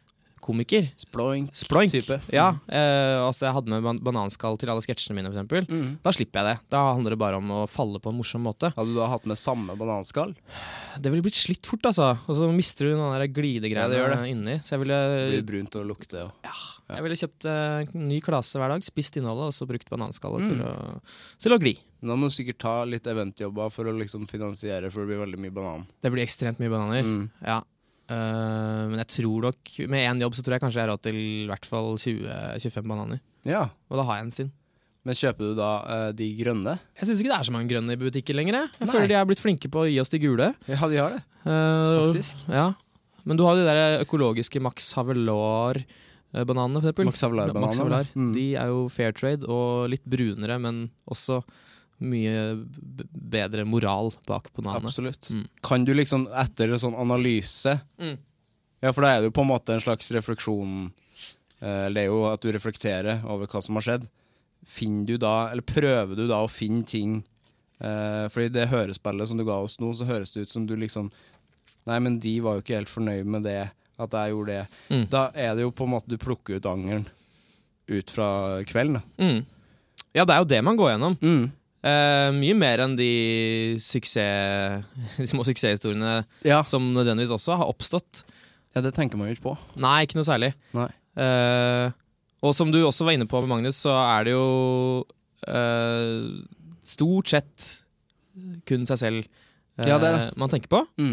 Speaker 1: Sploink.
Speaker 3: Sploink.
Speaker 1: Type.
Speaker 3: Ja, uh, altså jeg hadde med ban bananskall til alle sketsjene mine, for eksempel.
Speaker 1: Mm.
Speaker 3: Da slipper jeg det. Da handler det bare om å falle på en morsom måte.
Speaker 1: Hadde du da hatt med samme bananskall?
Speaker 3: Det ville blitt slitt fort, altså. Og så mister du den der
Speaker 1: Ja, det
Speaker 3: glidegreiene
Speaker 1: gjør det.
Speaker 3: inni. Så jeg
Speaker 1: Det blir
Speaker 3: ville,
Speaker 1: brunt og lukter. Og.
Speaker 3: jeg ville kjøpt uh, en ny klase hver dag, spist innholdet, og så brukt bananskallet
Speaker 1: Mm.
Speaker 3: til, å, til å gli.
Speaker 1: Nå må du sikkert ta litt eventjobber for å liksom finansiere, for det blir veldig mye banan.
Speaker 3: Det blir ekstremt mye bananer.
Speaker 1: Mm.
Speaker 3: Ja. Uh, men jeg tror nok med én jobb så tror jeg kanskje jeg har råd til i hvert fall tjue til tjuefem bananer.
Speaker 1: Ja,
Speaker 3: Og da har jeg en sin.
Speaker 1: men kjøper du da eh, de grønne?
Speaker 3: Jeg syns ikke det er så mange grønne i butikken lenger. Jeg, jeg
Speaker 1: Nei.
Speaker 3: føler de er blitt flinke på å gi oss de gule.
Speaker 1: Ja, de har det.
Speaker 3: Uh,
Speaker 1: Faktisk.
Speaker 3: Ja. Men du har jo de der økologiske Max Havelaar-bananene, for eksempel.
Speaker 1: Max Havelaar-bananer,
Speaker 3: Max Havelaar.
Speaker 1: mm.
Speaker 3: De er jo fair trade og litt brunere, men også mye b bedre moral bak bananene.
Speaker 1: Absolutt.
Speaker 3: Mm.
Speaker 1: Kan du liksom, etter en sånn analyse,
Speaker 3: Mm.
Speaker 1: ja, for da er det jo på en måte en slags refleksjon, eh, det er jo at du reflekterer over hva som har skjedd. Finner du da, eller prøver du da å finne ting, eh, fordi det hørespillet som du ga oss nå, så høres det ut som du liksom, nei, men de var jo ikke helt fornøyd med det, at jeg gjorde det.
Speaker 3: Mm.
Speaker 1: Da er det jo på en måte du plukker ut angeren ut fra kvelden. Da.
Speaker 3: Mm. Ja, det er jo det man går gjennom.
Speaker 1: Mm.
Speaker 3: Eh, mye mer enn de, suksess, de små suksesshistoriene
Speaker 1: Ja.
Speaker 3: som nødvendigvis også har oppstått.
Speaker 1: ja, det tenker man jo ikke på.
Speaker 3: Nei, ikke noe særlig.
Speaker 1: Nei.
Speaker 3: Eh, og som du også var inne på med Magnus, så er det jo uh, stort sett kun seg selv uh,
Speaker 1: Ja, det er det.
Speaker 3: man tenker på.
Speaker 1: Mm.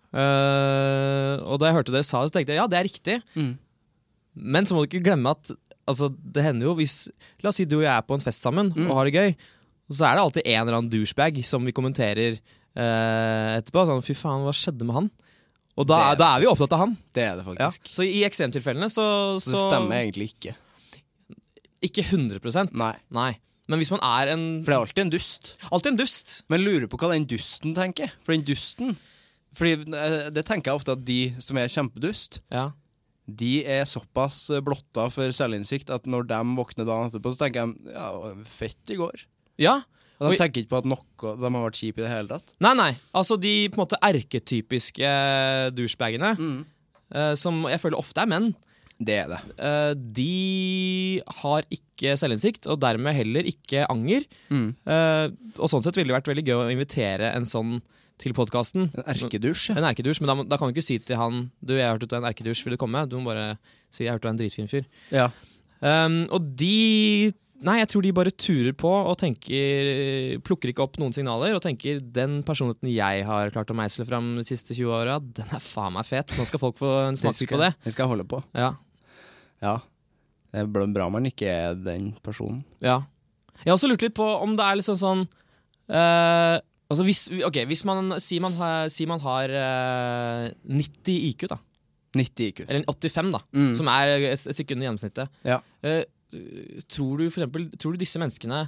Speaker 3: Uh, og da jeg hørte dere sa det, så tenkte jeg ja, det er riktig.
Speaker 1: Mm.
Speaker 3: Men så må du ikke glemme at altså, det hender jo hvis la oss si du og jeg er på en fest sammen
Speaker 1: Mm.
Speaker 3: og har det gøy, så er det alltid en eller annen douchebag som vi kommenterer uh, etterpå. Sånn, fy faen, hva skjedde med han? Og da,
Speaker 1: Det er
Speaker 3: da er vi jo opptatt av han.
Speaker 1: Det er det
Speaker 3: Ja.
Speaker 1: faktisk.
Speaker 3: Så i ekstremtilfellene så,
Speaker 1: Så
Speaker 3: så
Speaker 1: det stemmer egentlig ikke.
Speaker 3: Ikke hundre prosent.
Speaker 1: Nei.
Speaker 3: Nei. Men hvis man er en
Speaker 1: For det er alltid en dust.
Speaker 3: Alltid en dust.
Speaker 1: Men lurer på hva den dusten tenker. For den dusten Fordi eh, det tenker jeg ofte at de som er kjempedust,
Speaker 3: Ja.
Speaker 1: de er såpass blotta for selvinnsikt at når de våkner dagen etterpå, så tenker de ja, det var fett i går.
Speaker 3: ja.
Speaker 1: Og de
Speaker 3: Oi.
Speaker 1: tenker ikke på at noe de har vært kjip i det hele tatt.
Speaker 3: Nei, nei. Altså de på en måte erketypiske douchebagene,
Speaker 1: Mm.
Speaker 3: eh, som jeg føler ofte er menn,
Speaker 1: Det er det.
Speaker 3: eh, de har ikke selvinnsikt, og dermed heller ikke anger.
Speaker 1: Mm.
Speaker 3: Eh, og sånn sett ville det vært veldig gøy å invitere en sånn til podcasten.
Speaker 1: En erkedusj.
Speaker 3: En erkedusj, men da, da kan du ikke si til han du, jeg har hørt at du er en erkedusj, vil du komme? Du må bare si jeg har hørt du er en dritfin fyr.
Speaker 1: Ja.
Speaker 3: Um, og de Nei, jeg tror de bare turer på og tenker plukker ikke opp noen signaler og tenker den personligheten jeg har klart å meisle fram de siste tjue åra, den er faen meg fet. Nå skal folk få en smakebit på det.
Speaker 1: Vi skal holde på.
Speaker 3: Ja,
Speaker 1: Ja. Det er bra man ikke er den personen.
Speaker 3: ja. Jeg har også lurt litt på om det er liksom sånn uh, altså hvis, ok, hvis man sier man har, sier man har uh, nitti I Q, da,
Speaker 1: nitti I Q.
Speaker 3: eller åttifem, da,
Speaker 1: Mm.
Speaker 3: som er et stykke under gjennomsnittet.
Speaker 1: Ja.
Speaker 3: Uh, tror du for eksempel, tror du disse menneskene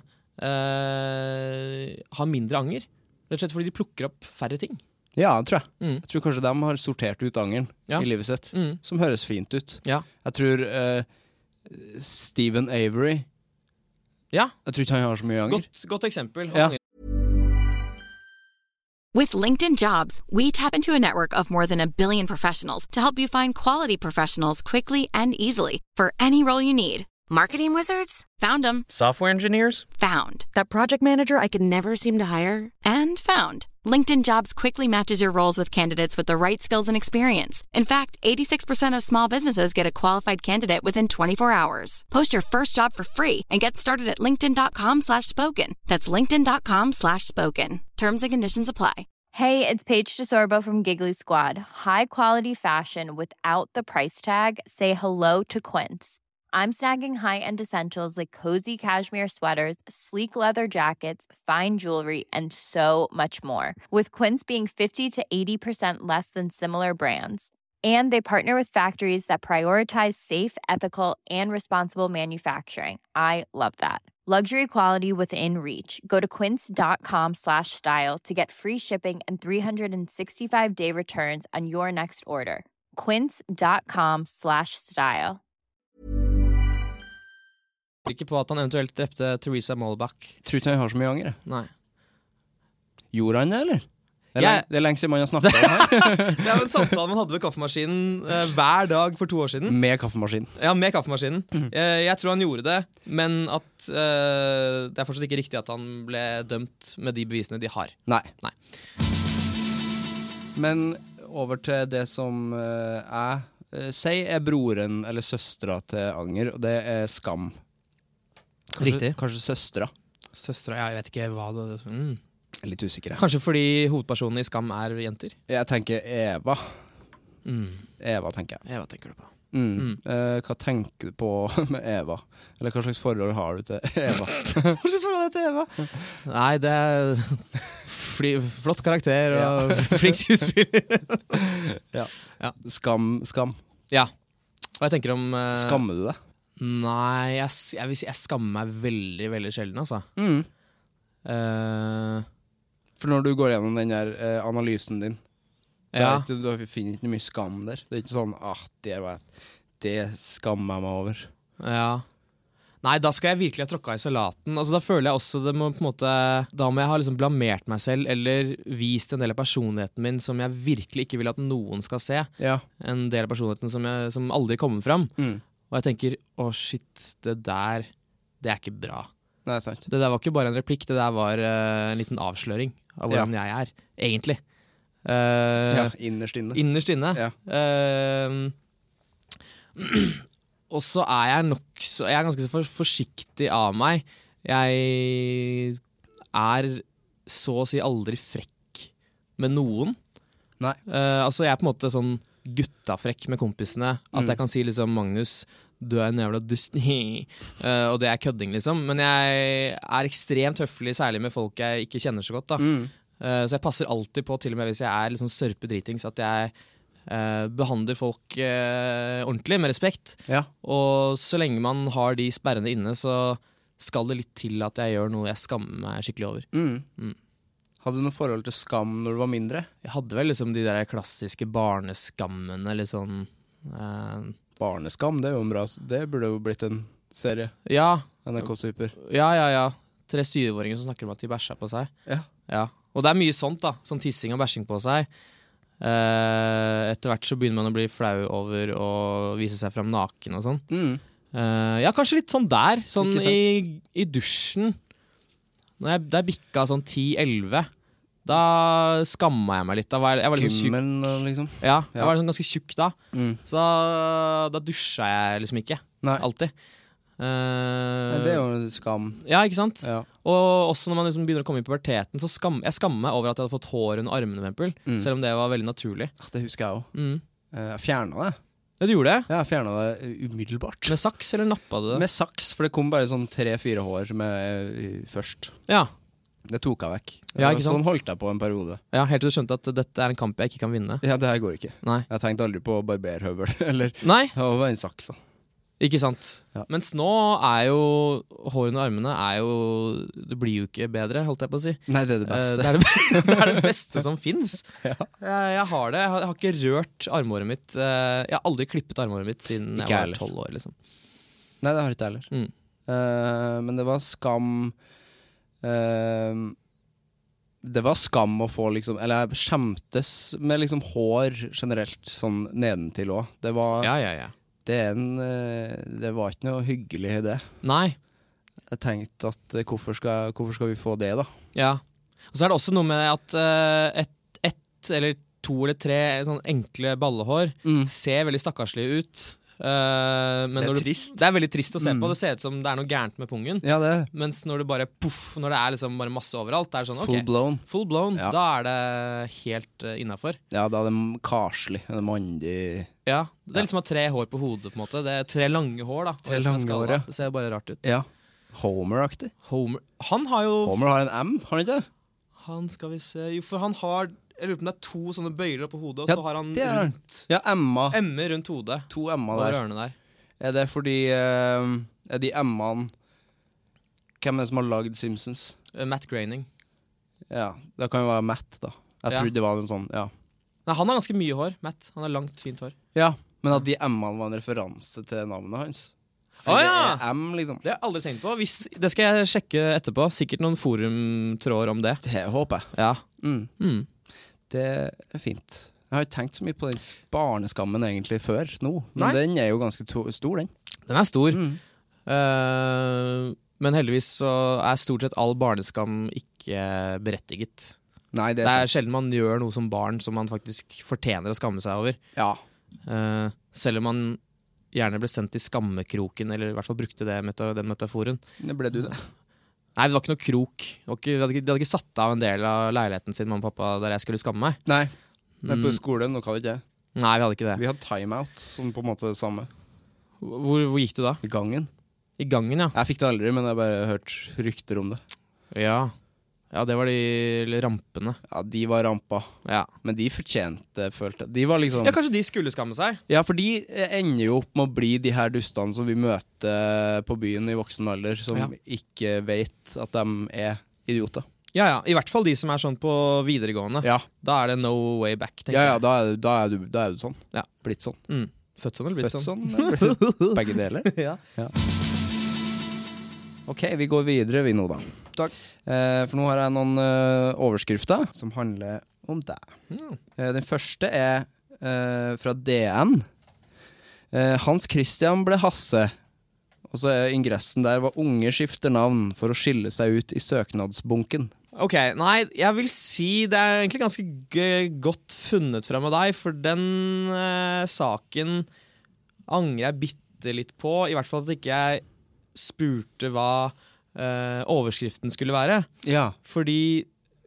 Speaker 3: uh, har mindre anger? Rett og slett fordi de plukker opp færre ting.
Speaker 1: Ja, tror jeg.
Speaker 3: Mm.
Speaker 1: Jeg tror kanskje de har sortert ut angeren
Speaker 3: Ja.
Speaker 1: i livet sitt,
Speaker 3: Mm.
Speaker 1: som høres fint ut.
Speaker 3: Ja.
Speaker 1: Jeg tror eh, Stephen Avery
Speaker 3: Ja,
Speaker 1: Jeg tror ikke han har så mye anger.
Speaker 3: godt, godt eksempel.
Speaker 1: Ja.
Speaker 2: With LinkedIn Jobs, we tap into a network of more than a billion professionals to help you find quality professionals quickly and easily for any role you need. Marketing wizards? Found them.
Speaker 5: Software engineers?
Speaker 2: Found. That project manager I could never seem to hire? And found. LinkedIn Jobs quickly matches your roles with candidates with the right skills and experience. In fact, eighty-six percent of small businesses get a qualified candidate within twenty-four hours. Post your first job for free and get started at linkedin.com slash spoken. That's linkedin.com slash spoken. Terms and conditions apply.
Speaker 6: Hey, it's Paige DeSorbo from Giggly Squad. High quality fashion without the price tag. Say hello to Quince. I'm snagging high-end essentials like cozy cashmere sweaters, sleek leather jackets, fine jewelry, and so much more. With Quince being fifty to eighty percent less than similar brands. And they partner with factories that prioritize safe, ethical, and responsible manufacturing. I love that. Luxury quality within reach. Go to quince.com slash style to get free shipping and three sixty-five day returns on your next order. Quince.com slash style.
Speaker 3: Ikke på at han eventuelt drepte Theresa Malbach.
Speaker 1: Tror ikke han har så mye anger. jeg.
Speaker 3: Nei.
Speaker 1: Gjorde han det, eller? Det er,
Speaker 3: Jeg-
Speaker 1: lenge, det er lenge siden man har snakket om det.
Speaker 3: Det er jo en samtale man hadde ved kaffemaskinen eh, hver dag for to år siden.
Speaker 1: Med kaffemaskin.
Speaker 3: Ja, med kaffemaskinen. Eh, jeg tror han gjorde det, men at eh, det er fortsatt ikke riktig at han ble dømt med de bevisene de har.
Speaker 1: Nei.
Speaker 3: Nei.
Speaker 1: Men over til det som eh, jeg eh, sier er broren eller søstera til anger, og det er skam. Kanskje,
Speaker 3: Riktig.
Speaker 1: Kanskje søstera.
Speaker 3: Søstera, ja, jeg vet ikke hva det mm.
Speaker 1: Jeg er litt usikker. jeg.
Speaker 3: Kanskje fordi hovedpersonen i Skam er jenter?
Speaker 1: Jeg tenker Eva.
Speaker 3: Mm.
Speaker 1: Eva, tenker jeg.
Speaker 3: Ja, hva tenker du på?
Speaker 1: Mm.
Speaker 3: Mm.
Speaker 1: Eh, hva tenker du på med Eva? Eller hva slags forhold har du til Eva?
Speaker 3: Hva slags forhold er det til Eva? Nei, det er fly, flott karakter og flink skuespiller.
Speaker 1: ja.
Speaker 3: Ja.
Speaker 1: Skam, skam.
Speaker 3: Ja. Hva jeg tenker om eh,
Speaker 1: Skammer du deg?
Speaker 3: Nei, jeg, s- jeg vil si jeg skammer meg veldig, veldig sjelden, altså.
Speaker 1: Mm.
Speaker 3: Eh,
Speaker 1: For når du går gjennom den der eh, analysen din,
Speaker 3: ja.
Speaker 1: du, du finner ikke mye skam der. Det er ikke sånn, ah, det, var et, det skammer jeg meg over.
Speaker 3: Ja. Nei, da skal jeg virkelig ha tråkka i salaten. Altså, da føler jeg også det må på en måte Da må jeg ha liksom blamert meg selv eller vist en del av personligheten min som jeg virkelig ikke vil at noen skal se.
Speaker 1: Ja.
Speaker 3: En del av personligheten som, jeg, som aldri kommer fram.
Speaker 1: Mm.
Speaker 3: Og jeg tenker, å shit, det der Det er ikke bra.
Speaker 1: Det er sant.
Speaker 3: Det der var ikke bare en replikk, det der var eh, en liten avsløring av hvordan jeg er, egentlig. Eh,
Speaker 1: Ja, innerst inne.
Speaker 3: Innerst inne.
Speaker 1: Ja.
Speaker 3: Eh, og så er jeg nok så, Jeg er ganske så for, forsiktig av meg Jeg er så å si aldri frekk med noen.
Speaker 1: Nei.
Speaker 3: Uh, altså jeg er på en måte sånn guttafrekk med kompisene. At
Speaker 1: Mm.
Speaker 3: jeg kan si liksom Magnus, du er en jævla dust. uh, Og det er kødding liksom. Men jeg er ekstremt høflig, særlig med folk jeg ikke kjenner så godt da.
Speaker 1: Mm.
Speaker 3: uh, Så jeg passer alltid på, til og med hvis jeg er liksom sørpedritings, at jeg uh, behandler folk uh, ordentlig, med respekt.
Speaker 1: Ja.
Speaker 3: Og så lenge man har de sperrene inne, så skal det litt til at jeg gjør noe jeg skammer meg skikkelig over.
Speaker 1: Mm.
Speaker 3: Mm.
Speaker 1: Hadde du noe forhold til skam når du var mindre?
Speaker 3: Jeg hadde vel liksom de der klassiske barneskammene, liksom. Uh,
Speaker 1: Barneskam, det er jo en bra, det burde jo blitt en serie.
Speaker 3: ja,
Speaker 1: N R K Super.
Speaker 3: ja, ja, ja. Tre syvåringer som snakker om at de bæsjer på seg.
Speaker 1: Ja.
Speaker 3: Ja. Og det er mye sånt da, sånn tissing og bæsjing på seg. Uh, etter hvert så begynner man å bli flau over å vise seg frem naken og sånn.
Speaker 1: Mm.
Speaker 3: Uh, ja, kanskje litt sånn der, sånn
Speaker 1: Ikke sant?
Speaker 3: i, i dusjen. Når jeg, der bikka sånn ti elleve, da skamma jeg meg litt. Da var jeg, jeg var liksom tjukk.
Speaker 1: Gymmen, liksom.
Speaker 3: Ja, jeg
Speaker 1: Ja.
Speaker 3: var liksom ganske tjukk da.
Speaker 1: Mm.
Speaker 3: Så da, da dusja jeg liksom ikke.
Speaker 1: Nei,
Speaker 3: Alltid. Uh,
Speaker 1: men det er jo en skam.
Speaker 3: Ja, ikke sant?
Speaker 1: Ja.
Speaker 3: Og også når man liksom begynner å komme i puberteten, så skam, jeg skammer meg over at jeg hadde fått hår under armene, for eksempel,
Speaker 1: Mm.
Speaker 3: selv om det var veldig naturlig.
Speaker 1: Ah, det husker jeg også.
Speaker 3: Mm.
Speaker 1: Eh, Jeg fjernet det.
Speaker 3: Ja, du gjorde det?
Speaker 1: Ja, jeg fjernet det eh, umiddelbart.
Speaker 3: Med saks, eller nappa du det?
Speaker 1: Med saks, for det kom bare sånn tre-fire hår med, eh, først.
Speaker 3: Ja.
Speaker 1: Det tok jeg vekk.
Speaker 3: Ja,
Speaker 1: Og
Speaker 3: ikke sant?
Speaker 1: Sånn holdt jeg på en periode.
Speaker 3: ja, helt til du skjønte at dette er en kamp jeg ikke kan vinne.
Speaker 1: Ja, det her går ikke.
Speaker 3: Nei.
Speaker 1: Jeg tenkte aldri på barberhøvel, eller
Speaker 3: Nei,
Speaker 1: ja, det var en saks. Da.
Speaker 3: ikke sant.
Speaker 1: Ja.
Speaker 3: Mens nå er jo hår under armene er jo, det blir jo ikke bedre, holdt jeg på å si.
Speaker 1: Nei, det er det
Speaker 3: Eh,
Speaker 1: beste.
Speaker 3: Det er det, det er det beste som finnes.
Speaker 1: Ja.
Speaker 3: Jeg, jeg har det. Jeg har, jeg har ikke rørt armhåret mitt. eh, Jeg har aldri klippet armhåret mitt siden
Speaker 1: Ikke
Speaker 3: jeg var
Speaker 1: heller.
Speaker 3: tolv år. Liksom.
Speaker 1: Nei, det har ikke jeg heller.
Speaker 3: Mm.
Speaker 1: Eh, men det var skam eh, Det var skam å få liksom Eller jeg skjemtes med liksom hår generelt, sånn nedentil òg. Det var
Speaker 3: Ja, ja, ja.
Speaker 1: det, er en, eh, det var ikke noe hyggelig i det.
Speaker 3: Nei.
Speaker 1: Jeg tenkte at eh, hvorfor skal, hvorfor skal vi få det, da?
Speaker 3: Ja. Og så er det også noe med at eh, ett et, eller to eller tre sånn enkle ballehår ser veldig stakkarslige ut. Eh, men
Speaker 1: Det er
Speaker 3: når du,
Speaker 1: trist.
Speaker 3: Det er veldig trist å se
Speaker 1: Mm.
Speaker 3: på. Det ser ut som det er noe gærent med pungen.
Speaker 1: Ja, det er
Speaker 3: Mens når det bare puff, når det er liksom bare masse overalt, det er sånn, ok,
Speaker 1: full blown.
Speaker 3: full blown,
Speaker 1: Ja.
Speaker 3: da er det helt uh, innafor.
Speaker 1: Ja, da er det karslig. Det er mandig.
Speaker 3: Ja, det er liksom å ha tre hår på hodet, på en måte. Det er tre lange hår, da. og
Speaker 1: Tre
Speaker 3: resten er
Speaker 1: lange
Speaker 3: skalla.
Speaker 1: hår, ja.
Speaker 3: Det ser bare rart ut.
Speaker 1: Ja. Homer-aktig.
Speaker 3: Homer Han har jo
Speaker 1: Homer har en M, har han ikke det?
Speaker 3: Han skal vi se Jo, for han har Jeg lurer på om det er to sånne bøyler på hodet, og
Speaker 1: Ja,
Speaker 3: så har han
Speaker 1: det er han.
Speaker 3: rundt
Speaker 1: Ja, Emma.
Speaker 3: M-er rundt hodet.
Speaker 1: To M-er
Speaker 3: Og
Speaker 1: der.
Speaker 3: ørene der.
Speaker 1: Er det fordi eh, Er de M-ene Hvem er det som har lagd Simpsons?
Speaker 3: Uh, Matt Groening.
Speaker 1: Ja, det kan jo være Matt, da. Jeg
Speaker 3: Ja.
Speaker 1: trodde det var en sånn, ja.
Speaker 3: Nei, han har ganske mye hår. Matt. Han har langt, fint hår.
Speaker 1: Ja, men at de M-ene var en referanse til navnet hans. For
Speaker 3: Å,
Speaker 1: det
Speaker 3: ja!
Speaker 1: er M, liksom.
Speaker 3: Det har jeg aldri tenkt på. Hvis, det skal jeg sjekke etterpå. Sikkert noen forumtråder om det.
Speaker 1: Det håper jeg.
Speaker 3: Ja.
Speaker 1: Mm.
Speaker 3: Mm.
Speaker 1: Det er fint. Jeg har ikke tenkt så mye på den barneskammen egentlig før nå, men
Speaker 3: Nei.
Speaker 1: den er jo ganske to stor, den.
Speaker 3: Den er stor.
Speaker 1: Mm.
Speaker 3: Eh, men heldigvis så er stort sett all barneskam ikke berettiget.
Speaker 1: Nei, det
Speaker 3: Det
Speaker 1: er
Speaker 3: er
Speaker 1: sant.
Speaker 3: sjelden man gjør noe som barn som man faktisk fortjener å skamme seg over.
Speaker 1: Ja.
Speaker 3: Eh, selv om man gjerne ble sendt i skammekroken, eller i hvert fall brukte det meta den metaforen.
Speaker 1: Det ble du det.
Speaker 3: Nei, det var ikke noe krok. Det var ikke, de, hadde ikke, de hadde ikke satt av en del av leiligheten sin, mamma og pappa, der jeg skulle skamme meg.
Speaker 1: Nei, men på
Speaker 3: Mm.
Speaker 1: skolen, nå kan vi ikke det.
Speaker 3: Nei, vi hadde ikke det.
Speaker 1: Vi hadde timeout, som på en måte det samme.
Speaker 3: Hvor, hvor gikk du da?
Speaker 1: I gangen.
Speaker 3: I gangen, ja.
Speaker 1: Jeg fikk det aldri, men jeg har bare hørt rykter om det.
Speaker 3: Ja, ja det var de rampene.
Speaker 1: Ja, de var rampa,
Speaker 3: Ja.
Speaker 1: men de fortjente, følte jeg. De var liksom...
Speaker 3: ja, kanskje de skulle skamme seg?
Speaker 1: Ja, for de ender jo opp med å bli de her dustene som vi møter på byen i voksen alder, som
Speaker 3: Ja.
Speaker 1: ikke vet at de er idioter.
Speaker 3: Ja, ja. I hvert fall de som er sånn på videregående.
Speaker 1: Ja,
Speaker 3: Da er det no way back, tenker
Speaker 1: ja, ja
Speaker 3: jeg.
Speaker 1: da, er, du- da, er du, da er du sånn.
Speaker 3: Ja.
Speaker 1: Blitt sånn.
Speaker 3: Mm. Født sånn eller blitt
Speaker 1: Født
Speaker 3: sånn?
Speaker 1: sånn, eller blitt sånn. Begge deler.
Speaker 3: Ja.
Speaker 1: Ok, vi går videre vi nå da.
Speaker 3: Takk.
Speaker 1: Eh, for nå har jeg noen eh, overskrifter som handler om deg.
Speaker 3: Mm.
Speaker 1: Eh, den første er eh, fra D N. Eh, Hans Christian ble Hasse. Og så er ingressen der var unge skifter navn for å skille seg ut i søknadsbunken.
Speaker 3: Ok, nei, jeg vil si det er egentlig ganske g godt funnet frem av deg, for den eh, saken angrer jeg bitte litt på, i hvert fall at ikke jeg spurte hva uh, overskriften skulle være.
Speaker 1: Ja.
Speaker 3: Fordi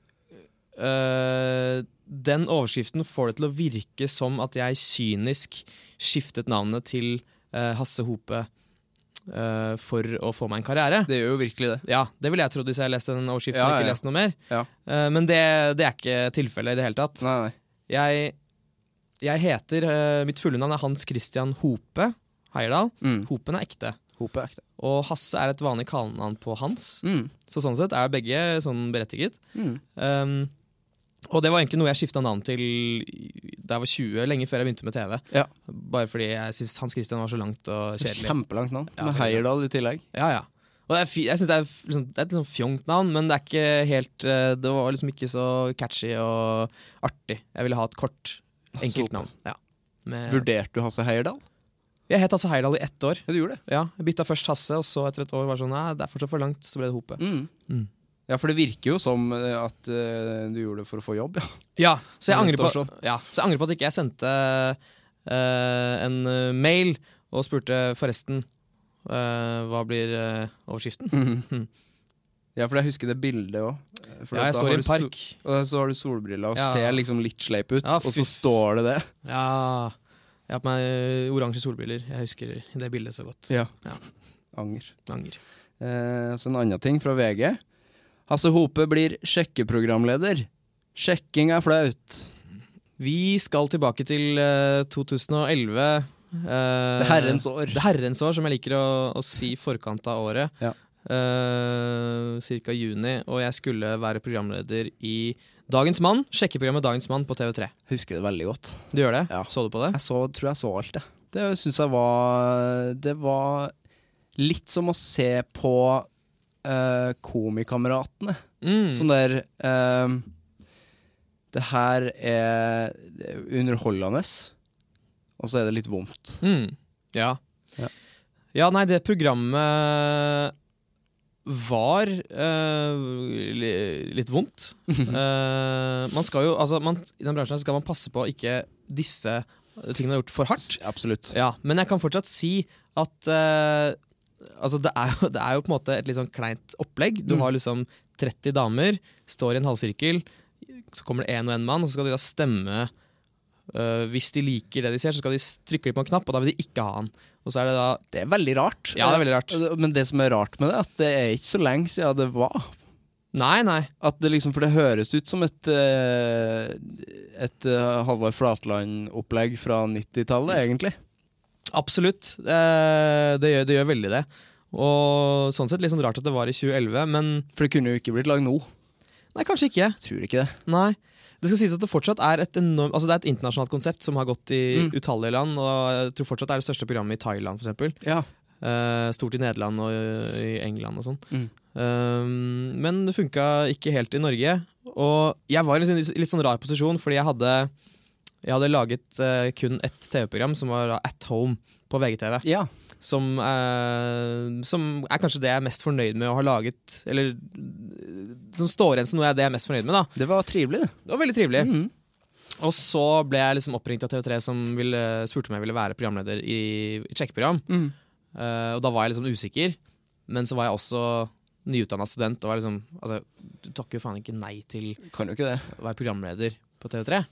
Speaker 3: uh, den overskriften får det til å virke som at jeg kynisk skiftet navnet til uh, Hasse Hope uh, for å få meg en karriere.
Speaker 1: Det gjør jo virkelig det.
Speaker 3: Ja, det ville jeg trodd hvis jeg leste den overskriften
Speaker 1: Ja,
Speaker 3: og ikke
Speaker 1: ja.
Speaker 3: lest noe mer.
Speaker 1: Ja.
Speaker 3: Uh, men det, det er ikke tilfellet i det hele tatt.
Speaker 1: Nei, nei.
Speaker 3: Jeg, jeg heter, uh, mitt fulle navn er Hans Christian Hope Heyerdahl.
Speaker 1: Mm.
Speaker 3: Hopen er ekte.
Speaker 1: Hope er ekte.
Speaker 3: Og Hasse er et vanlig kallenavn på Hans.
Speaker 1: Mm.
Speaker 3: Så sånn sett er begge sånn berettiget.
Speaker 1: Mm.
Speaker 3: Um, og det var egentlig noe jeg skiftet navn til da jeg var tjue, lenge før jeg begynte med T V.
Speaker 1: Ja.
Speaker 3: Bare fordi jeg synes Hans Christian var så langt og kjedelig.
Speaker 1: Kjempelangt navn,
Speaker 3: Ja,
Speaker 1: med
Speaker 3: veldig
Speaker 1: Heyerdahl i tillegg.
Speaker 3: Ja, ja. Og det er fi- jeg synes det er, f- liksom, det er et sånn fjongt navn, men det er ikke helt, eh, det var liksom ikke så catchy og artig. Jeg ville ha et kort,
Speaker 1: Hasse
Speaker 3: enkelt
Speaker 1: Hope.
Speaker 3: navn. Ja. Med,
Speaker 1: Vurderte du Hasse Heyerdahl?
Speaker 3: jeg het Hasse Heyerdahl i ett år.
Speaker 1: Ja, du gjorde det.
Speaker 3: Ja, jeg bytta først Hasse, og så etter et år var det sånn, nei, det er fortsatt for langt, så ble det Hope.
Speaker 1: Mm.
Speaker 3: Mm.
Speaker 1: Ja, for det virker jo som eh, at eh, du gjorde det for å få jobb, ja.
Speaker 3: Ja, så jeg
Speaker 1: Når det
Speaker 3: angrer på,
Speaker 1: står sånn.
Speaker 3: ja, så jeg angrer på at ikke jeg sendte eh, en eh, mail og spurte forresten, eh, hva blir eh, overskriften?
Speaker 1: Mhm. Ja, for jeg husker det bildet også. For
Speaker 3: Ja,
Speaker 1: at
Speaker 3: jeg
Speaker 1: da
Speaker 3: står
Speaker 1: har
Speaker 3: i en
Speaker 1: du sol-
Speaker 3: park.
Speaker 1: Og så har du solbriller og
Speaker 3: Ja.
Speaker 1: ser liksom litt sleip ut,
Speaker 3: Ja,
Speaker 1: og
Speaker 3: fy
Speaker 1: så står det det.
Speaker 3: Ja, jeg har på meg oransje solbriller. Jeg husker det bildet så godt.
Speaker 1: Ja.
Speaker 3: Ja.
Speaker 1: Anger.
Speaker 3: Anger.
Speaker 1: Eh, så en annen ting fra V G. Hasse Hope blir sjekkeprogramleder. Sjekking er flaut.
Speaker 3: Vi skal tilbake til eh, to tusen og elleve. eh,
Speaker 1: Det herrens år.
Speaker 3: Det herrens år, som jeg liker å, å si i forkant av året.
Speaker 1: Ja.
Speaker 3: Eh, cirka juni, og jeg skulle være programleder i Dagens Mann, sjekkeprogrammet Dagens Mann på T V tre.
Speaker 1: Husker det veldig godt.
Speaker 3: Du gjør det?
Speaker 1: Ja.
Speaker 3: Så du på det?
Speaker 1: Jeg så, tror jeg så alt det. Det synes jeg var Det var litt som å se på eh, Komikameratene.
Speaker 3: Mm.
Speaker 1: Sånn der eh, Det her er det er underholdende, og så er det litt vondt.
Speaker 3: Mm. Ja.
Speaker 1: Ja.
Speaker 3: Ja, nei, det programmet var eh, li- litt vondt. Eh, man skal jo, altså man, i den bransjen skal man passe på ikke disse tingene har gjort for hardt.
Speaker 1: Absolutt.
Speaker 3: Ja, men jeg kan fortsatt si at eh, altså det, er jo, det er jo på en måte et litt sånn kleint opplegg. Du
Speaker 1: Mm.
Speaker 3: har liksom tretti damer, står i en halvsirkel, så kommer det en og en mann, og så skal de da stemme. eh, hvis de liker det de ser, så skal de s- trykke på en knapp, og da vil de ikke ha den. Og så er det da
Speaker 1: Det er veldig rart.
Speaker 3: Ja, det er veldig rart.
Speaker 1: Men det som er rart med det, er at det er ikke så lenge siden det var.
Speaker 3: Nei, nei.
Speaker 1: At det liksom, for det høres ut som et eh, Et uh, Halvard Flatland-opplegg fra nittitallet, egentlig.
Speaker 3: Absolutt. Eh, det, gjør, det gjør veldig det. Og sånn sett litt sånn rart at det var i tjue elleve, men
Speaker 1: For det kunne jo ikke blitt lagd nå.
Speaker 3: nei, kanskje ikke.
Speaker 1: Jeg tror ikke det.
Speaker 3: Nei. Det skal sies at det fortsatt er et enormt, altså det er et internasjonalt konsept som har gått i
Speaker 1: Mm.
Speaker 3: utallige land, og jeg tror fortsatt det er det største programmet i Thailand, for eksempel.
Speaker 1: Ja.
Speaker 3: Eh, stort i Nederland og i England og sånn.
Speaker 1: Mm.
Speaker 3: Um, men det funka ikke helt i Norge. Og jeg var i en litt, litt sånn rar posisjon, fordi jeg hadde, jeg hadde laget eh, kun ett T V-program, som var At Home på V G T V.
Speaker 1: Ja.
Speaker 3: Som, eh, som er kanskje det jeg er mest fornøyd med å ha laget. Eller som står igjen som noe jeg, det jeg er mest fornøyd med. Da.
Speaker 1: Det var trivelig, det.
Speaker 3: Det var veldig trivelig.
Speaker 1: Mhm.
Speaker 3: Og så ble jeg liksom oppringt av T V tre, som ville, spurte om jeg ville være programleder i et sjekkeprogram.
Speaker 1: Mm.
Speaker 3: Eh, og da var jeg liksom usikker. Men så var jeg også nyutdannet student. Og var liksom, altså, du takker jo faen ikke nei til
Speaker 1: Kan jo ikke det.
Speaker 3: å være programleder på T V tre.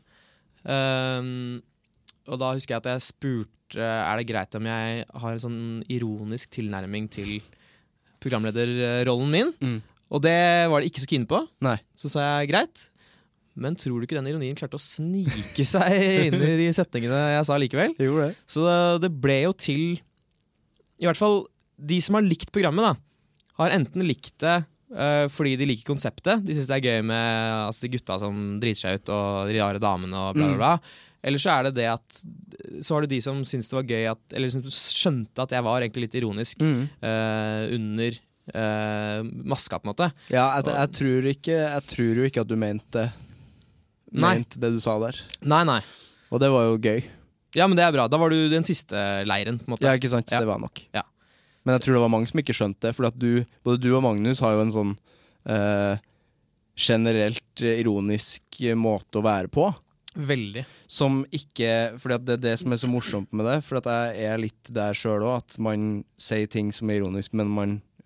Speaker 3: Um, og da husker jeg at jeg spurte er det greit om jeg har en sånn ironisk tilnærming til programlederrollen min.
Speaker 1: Mm.
Speaker 3: Og det var de ikke så keen på.
Speaker 1: Nei.
Speaker 3: Så sa jeg greit. Men tror du ikke den ironien klarte å snike seg inn i de setningene jeg sa likevel?
Speaker 1: Det gjorde det.
Speaker 3: Så det ble jo til, i hvert fall de som har likt programmet da, har enten likt det uh, fordi de liker konseptet. De synes det er gøy med altså, de gutta som driter seg ut og de rare damene og bla bla bla. Mm. Eller så er det det at så har du de som synes det var gøy at, eller som skjønte at jeg var egentlig litt ironisk
Speaker 1: Mm.
Speaker 3: uh, under uh, maska på en måte.
Speaker 1: Ja, jeg, jeg, tror ikke, jeg tror jo ikke at du mente
Speaker 3: Nei.
Speaker 1: Mente det du sa der.
Speaker 3: Nei, nei.
Speaker 1: Og det var jo gøy.
Speaker 3: Ja, men det er bra. Da var du den siste leiren på en måte.
Speaker 1: Ja, ikke sant?
Speaker 3: Ja.
Speaker 1: Det var nok.
Speaker 3: Ja.
Speaker 1: Men jeg tror det var mange som ikke skjønte det, for at du, både du og Magnus har jo en sånn eh, generelt ironisk måte å være på.
Speaker 3: Veldig.
Speaker 1: Som ikke, fordi at det er det som er så morsomt med det, for at jeg er litt der selv også, at man sier ting som er ironisk, men man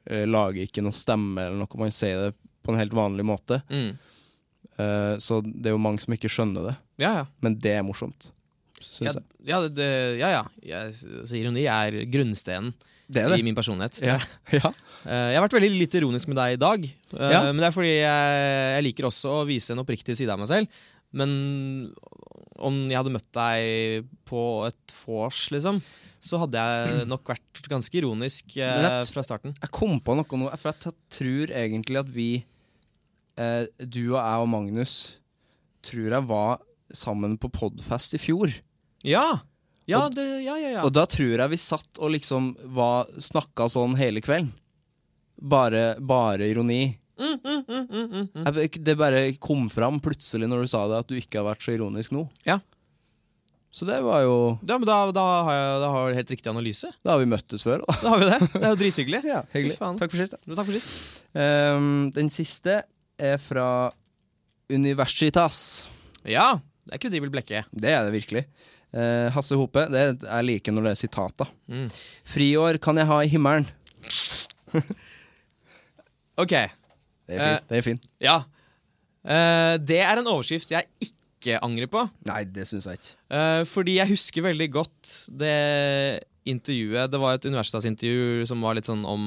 Speaker 1: uh, lager ikke noe stemme eller noe, man sier det på en helt vanlig måte.
Speaker 3: Mm.
Speaker 1: Uh, så det er jo mange som ikke skjønner det.
Speaker 3: Ja, ja.
Speaker 1: Men det er morsomt, synes
Speaker 3: Ja,
Speaker 1: jeg.
Speaker 3: ja, det, det, ja, ja. Jeg, så ironi er grunnstenen
Speaker 1: Det er det.
Speaker 3: i min personlighet.
Speaker 1: Ja. Ja.
Speaker 3: Uh, jeg har vært veldig litt ironisk med deg i dag, uh,
Speaker 1: Ja.
Speaker 3: men det er fordi jeg, jeg liker også å vise en oppriktig side av meg selv. Men om jeg hadde møtt deg på et vors, liksom, så hadde jeg nok vært ganske ironisk uh,
Speaker 1: jeg-
Speaker 3: fra starten.
Speaker 1: Jeg kom på noe nå, for jeg tror egentlig at vi, eh, du og jeg og Magnus, tror jeg var sammen på Podfest i fjor.
Speaker 3: Ja! Ja,
Speaker 1: Og-
Speaker 3: det, ja, ja, ja.
Speaker 1: Og da tror jeg vi satt og liksom var, snakket sånn hele kvelden. Bare, bare ironi.
Speaker 3: Mm, mm, mm, mm, mm, mm.
Speaker 1: Jeg, det bare kom fram plutselig når du sa det, at du ikke har vært så ironisk nå.
Speaker 3: Ja.
Speaker 1: Så det var jo...
Speaker 3: Ja, men da, da, har jeg, da har jeg helt riktig analyse.
Speaker 1: Da har vi møttes før. Da.
Speaker 3: Da har vi det. Det er jo drithyggelig.
Speaker 1: Ja, hyggelig.
Speaker 3: Fy faen.
Speaker 1: Takk for sist.
Speaker 3: Men Takk for sist.
Speaker 1: Um, den siste er fra Universitas.
Speaker 3: Ja, det er kredibel blekke.
Speaker 1: Det er det virkelig. Uh, Hasse Hope, det er, jeg liker når det er sitater.
Speaker 3: Mm.
Speaker 1: Friår kan jeg ha i himmelen.
Speaker 3: Ok,
Speaker 1: Det er fint. Det er fint.
Speaker 3: ja. Eh, det er en overskrift jeg ikke angrer på.
Speaker 1: Nei, det synes jeg ikke.
Speaker 3: Eh, fordi jeg husker veldig godt det intervjuet. Det var et universitetsintervju som var litt sånn om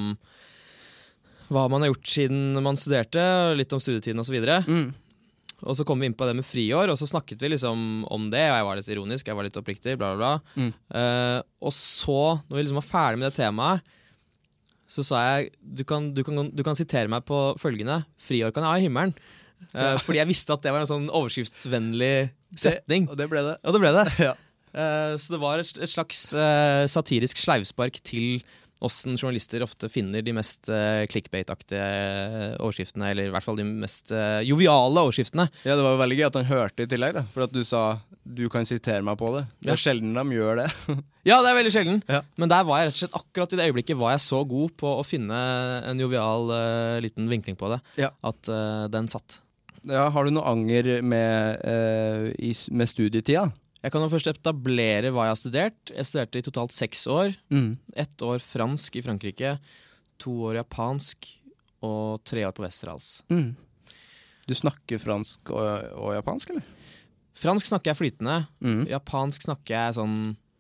Speaker 3: hva man har gjort siden man studerte, litt om studietiden og så videre.
Speaker 1: Mm.
Speaker 3: Og så kom vi inn på det med friår, og så snakket vi liksom om det, og jeg var litt ironisk, jeg var litt oppriktig, bla bla bla.
Speaker 1: Mm.
Speaker 3: Eh, og så, når vi liksom var ferdig med det temaet, så sa jeg, du kan, du kan, du kan sitere meg på følgende: friår kan jeg ha i himmelen. Eh, fordi jeg visste at det var en sånn overskriftsvennlig setning.
Speaker 1: Og det ble det.
Speaker 3: Og det ble det.
Speaker 1: Ja.
Speaker 3: Eh, så det var et, et slags eh, satirisk sleivspark til hvordan journalister ofte finner de mest uh, clickbait-aktige overskriftene, eller i hvert fall de mest uh, joviale overskriftene.
Speaker 1: Ja, det var veldig gøy at han hørte i tillegg, da, for at du sa du kan sitere meg på det. Det er
Speaker 3: Ja.
Speaker 1: sjelden de gjør det.
Speaker 3: Ja, det er veldig sjelden.
Speaker 1: Ja.
Speaker 3: Men der var jeg rett og slett akkurat i det øyeblikket var jeg så god på å finne en jovial uh, liten vinkling på det,
Speaker 1: Ja.
Speaker 3: at uh, den satt.
Speaker 1: Ja, har du noe anger med, eh, i, med studietida?
Speaker 3: Jeg kan jo først etablere hva jeg har studert. Jeg studerte i totalt seks år.
Speaker 1: Mm.
Speaker 3: Ett år fransk i Frankrike, to år japansk og tre år på Westerdals.
Speaker 1: Mm. Du snakker fransk og, og japansk, eller?
Speaker 3: Fransk snakker jeg flytende.
Speaker 1: Mm.
Speaker 3: Japansk snakker jeg sånn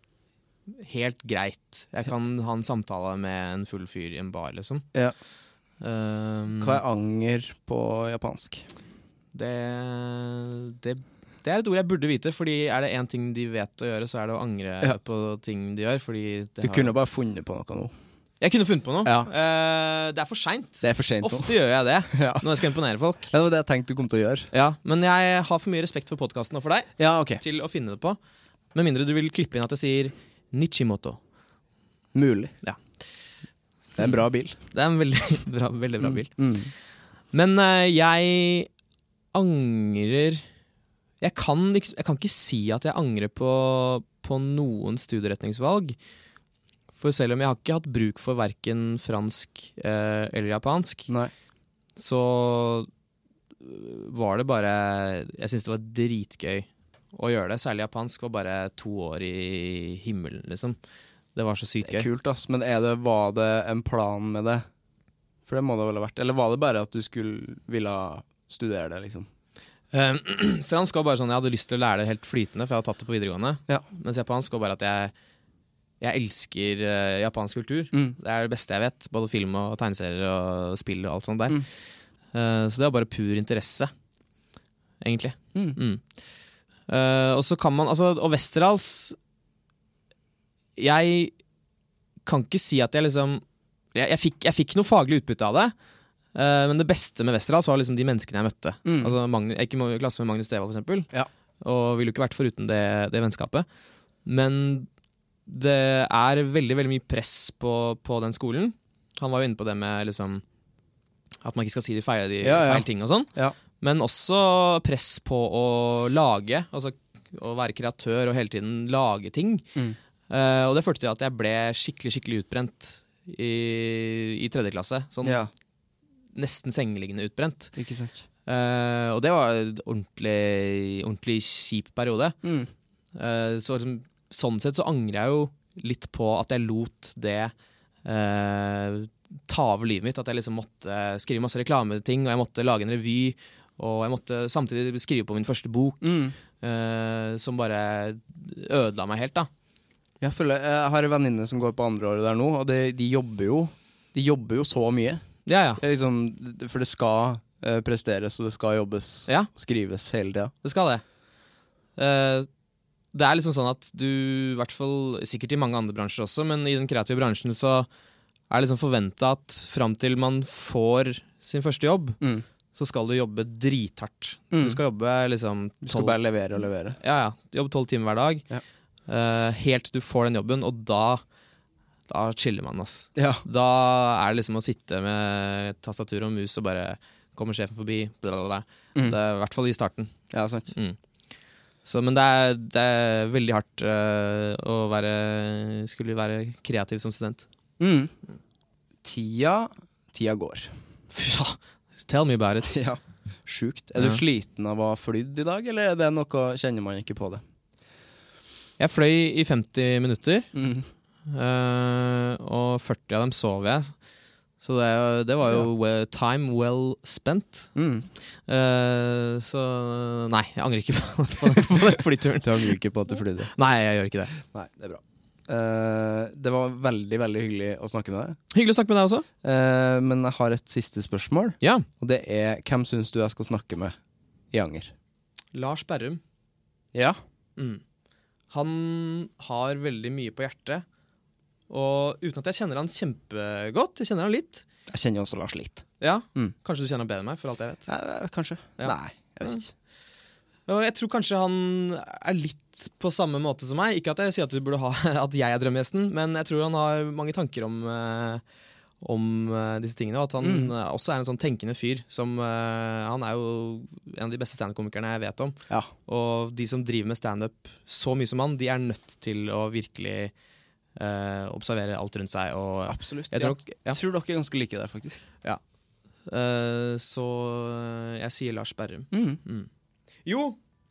Speaker 3: helt greit. Jeg kan ha en samtale med en full fyr i en bar, liksom.
Speaker 1: Ja.
Speaker 3: Um,
Speaker 1: Hva er anger på japansk?
Speaker 3: det, det, det er et ord jeg burde vite, fordi er det en ting de vet å gjøre, så er det å angre
Speaker 1: Ja.
Speaker 3: på ting de gjør. Fordi det
Speaker 1: Du
Speaker 3: har...
Speaker 1: kunne bare funnet på noe nå.
Speaker 3: Jeg kunne funnet på noe.
Speaker 1: Ja.
Speaker 3: Eh, det er for seint.
Speaker 1: Det er for sent nå.
Speaker 3: Ofte gjør jeg det
Speaker 1: Ja.
Speaker 3: når jeg skal imponere folk.
Speaker 1: Ja, det var det jeg tenkte du kom til å gjøre.
Speaker 3: Ja, men jeg har for mye respekt for podkasten og for deg
Speaker 1: Ja, ok.
Speaker 3: til å finne det på. Med mindre du vil klippe inn at jeg sier Nichimoto.
Speaker 1: Mulig.
Speaker 3: Ja.
Speaker 1: Det er en bra bil.
Speaker 3: Det er en veldig bra, veldig bra bil.
Speaker 1: Mm.
Speaker 3: Men eh, jeg angrer jeg kan, ikke, jeg kan ikke si at jeg angrer på, på noen studieretningsvalg. For selv om jeg har ikke hatt bruk for hverken fransk eh, eller japansk,
Speaker 1: Nei.
Speaker 3: så var det bare Jeg syntes det var dritgøy å gjøre det. Særlig japansk var bare to år i himmelen, liksom. Det var så sykt
Speaker 1: Det er
Speaker 3: gøy.
Speaker 1: kult, ass. Men er det, var det en plan med det? For det må det vel ha vært. Eller var det bare at du skulle ville studere det, liksom?
Speaker 3: Eh, fransk var bare sånn jeg hadde lyst til å lære det helt flytende, for jeg hadde tatt det på videregående.
Speaker 1: Ja.
Speaker 3: Mens japansk var bare at jeg Jeg elsker eh, japansk kultur.
Speaker 1: Mm.
Speaker 3: Det er det beste jeg vet. Både film og tegneserier og spill og alt sånt der.
Speaker 1: Mm.
Speaker 3: Eh, så det var bare pur interesse, egentlig.
Speaker 1: Mm.
Speaker 3: Mm. Eh, og så kan man altså, Og Westerdals Jeg kan ikke si at jeg liksom Jeg, jeg, fikk, jeg fikk noe faglig utbytte av det. eh, men det beste med Westerdals var liksom de menneskene jeg møtte.
Speaker 1: Mm.
Speaker 3: Altså Magnus, Jeg gikk i klasse med Magnus Devold, for eksempel.
Speaker 1: Ja.
Speaker 3: Og ville jo ikke vært foruten det, det vennskapet. Men det er veldig veldig mye press på, på den skolen. Han var jo inne på det med liksom, at man ikke skal si de feil, de
Speaker 1: Ja, ja.
Speaker 3: feil ting og sånn.
Speaker 1: Ja.
Speaker 3: Men også press på å lage, altså å være kreatør og hele tiden lage ting.
Speaker 1: Mm.
Speaker 3: Eh, og det førte til at jeg ble skikkelig skikkelig utbrent i, i tredje klasse. Sånn
Speaker 1: Ja,
Speaker 3: nesten sengeliggende utbrent.
Speaker 1: ikke sant.
Speaker 3: Eh, og det var en ordentlig, ordentlig kjip periode.
Speaker 1: Mm.
Speaker 3: Eh, så liksom, sånn sett så angrer jeg jo litt på at jeg lot det eh, ta over livet mitt, at jeg liksom måtte skrive masse reklameting, og jeg måtte lage en revy, og jeg måtte samtidig skrive på min første bok, mm. uh, som bare ødela meg helt da.
Speaker 1: Jeg føler, jeg har en venninne som går på andre året der nå, og det, de jobber jo de jobber jo så mye.
Speaker 3: Ja, ja.
Speaker 1: Det er liksom, for det skal uh, presteres, og det skal jobbes
Speaker 3: ja.
Speaker 1: og skrives hele tiden.
Speaker 3: Det skal det. Uh, det er liksom sånn at du, i hvert fall sikkert i mange andre bransjer også, men i den kreative bransjen så er det liksom forventet at frem til man får sin første jobb, mm. så skal du jobbe drithardt. Mm. Du skal jobbe liksom tolv...
Speaker 1: Du skal bare levere og levere.
Speaker 3: Ja, ja. Jobbe tolv timer hver dag. Ja. Uh, helt til du får den jobben, og da, da chiller man, ass. Ja. Da er det liksom å sitte med tastatur og mus og bare kommer sjefen forbi, blablabla. Mm. Det er i hvert fall i starten.
Speaker 1: Ja, sant.
Speaker 3: Mm. Så, men det er, det er veldig hardt uh, å være, skulle være kreativ som student.
Speaker 1: Mm. Tida, tida går.
Speaker 3: Ja, tell me about it.
Speaker 1: Ja, sjukt. Er du ja. sliten av å ha flydd i dag, eller er det noe, kjenner man ikke på det?
Speaker 3: Jeg fløy i femti minutter, mm. uh, og førti av dem sov jeg. Så det, det var jo ja. time well spent. Mm. Uh, så nei, jeg angrer ikke på, på, den, på den flyturen.
Speaker 1: Du angrer ikke på at du flydde?
Speaker 3: Nei, jeg gjør ikke det.
Speaker 1: Nei, det er bra. Uh, det var veldig, veldig hyggelig å snakke med deg.
Speaker 3: Hyggelig å snakke med deg også.
Speaker 1: Uh, men jeg har et siste spørsmål.
Speaker 3: Ja.
Speaker 1: Og det er, hvem synes du jeg skal snakke med i Anger?
Speaker 3: Lars Berrum.
Speaker 1: Ja.
Speaker 3: Mm. Han har veldig mye på hjertet. Og uten at jeg kjenner han kjempegodt, jeg kjenner han litt.
Speaker 1: Jeg kjenner også Lars litt.
Speaker 3: Ja, mm. Kanskje du kjenner han bedre enn meg, for alt jeg vet.
Speaker 1: Ja, kanskje. Ja. Nei, jeg vet ikke.
Speaker 3: Og jeg tror kanskje han er litt på samme måte som meg. Ikke at jeg sier at, du burde ha, at jeg er drømmegjesten, men jeg tror han har mange tanker om, uh, om uh, disse tingene, og at han mm. uh, også er en sånn tenkende fyr. Som, uh, han er jo en av de beste stand-up-komikerne jeg vet om. Ja. Og de som driver med stand-up så mye som han, de er nødt til å virkelig... Uh, observere alt rundt seg og,
Speaker 1: absolutt, jeg tror, ja. jeg tror dere er ganske like der faktisk
Speaker 3: ja. uh, Så uh, jeg sier Lars Berrum. mm. Mm. Jo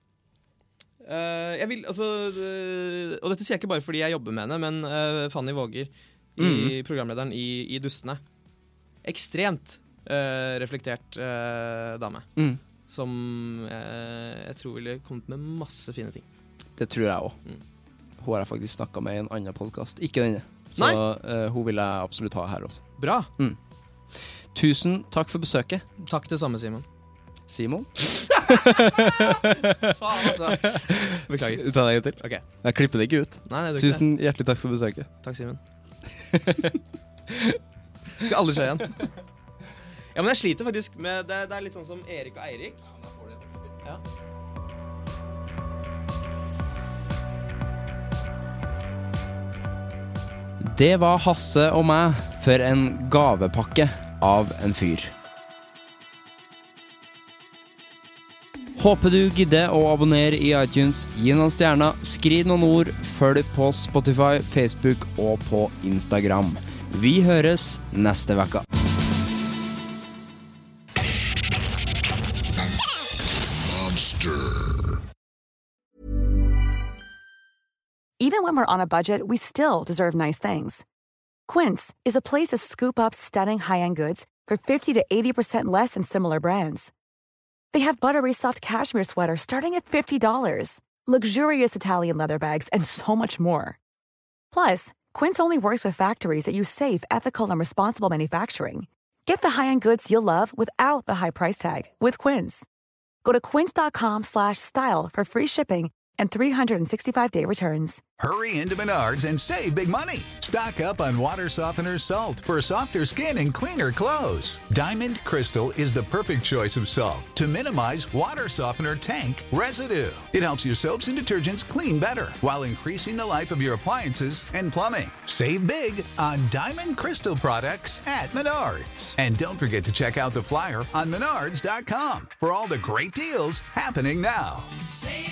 Speaker 3: uh, Jeg vil altså uh, og dette sier jeg ikke bare fordi jeg jobber med henne, men uh, Fanny Våger i, mm. programlederen i, i Dustene, ekstremt uh, reflektert uh, dame mm. som uh, jeg tror ville kommet med masse fine ting.
Speaker 1: Det tror jeg også. mm. Hun har jeg faktisk snakket med i en annen podcast. Ikke denne. Så uh, hun vil jeg absolutt ha her også.
Speaker 3: Bra.
Speaker 1: Mm. Tusen takk for besøket.
Speaker 3: Takk det samme, Simon.
Speaker 1: Simon?
Speaker 3: Faen, altså. Beklager.
Speaker 1: Ta deg en til.
Speaker 3: Okay.
Speaker 1: Jeg klipper det ikke ut.
Speaker 3: Nei, nei,
Speaker 1: Tusen ikke. Hjertelig takk for besøket.
Speaker 3: Takk, Simon. Skal aldri skje igjen. Ja, men jeg sliter faktisk med det, det er litt sånn som Erik og Eirik. Ja, da får det. Ja.
Speaker 1: Det var Hasse og meg for en gavepakke av en fyr. Håper du gidder å abonnere i iTunes, gi noen stjerner, skriv noen ord, følg på Spotify, Facebook og på Instagram. Vi høres neste vekka.
Speaker 4: Even when we're on a budget, we still deserve nice things. Quince is a place to scoop up stunning high-end goods for fifty to eighty percent less than similar brands. They have buttery soft cashmere sweaters starting at fifty dollars, luxurious Italian leather bags, and so much more. Plus, Quince only works with factories that use safe, ethical, and responsible manufacturing. Get the high-end goods you'll love without the high price tag with Quince. Go to quince.com slash style for free shipping and three sixty-five day returns.
Speaker 5: Hurry into Menards and save big money. Stock up on water softener salt for softer skin and cleaner clothes. Diamond Crystal is the perfect choice of salt to minimize water softener tank residue. It helps your soaps and detergents clean better while increasing the life of your appliances and plumbing. Save big on Diamond Crystal products at Menards. And don't forget to check out the flyer on menards dot com for all the great deals happening now. Save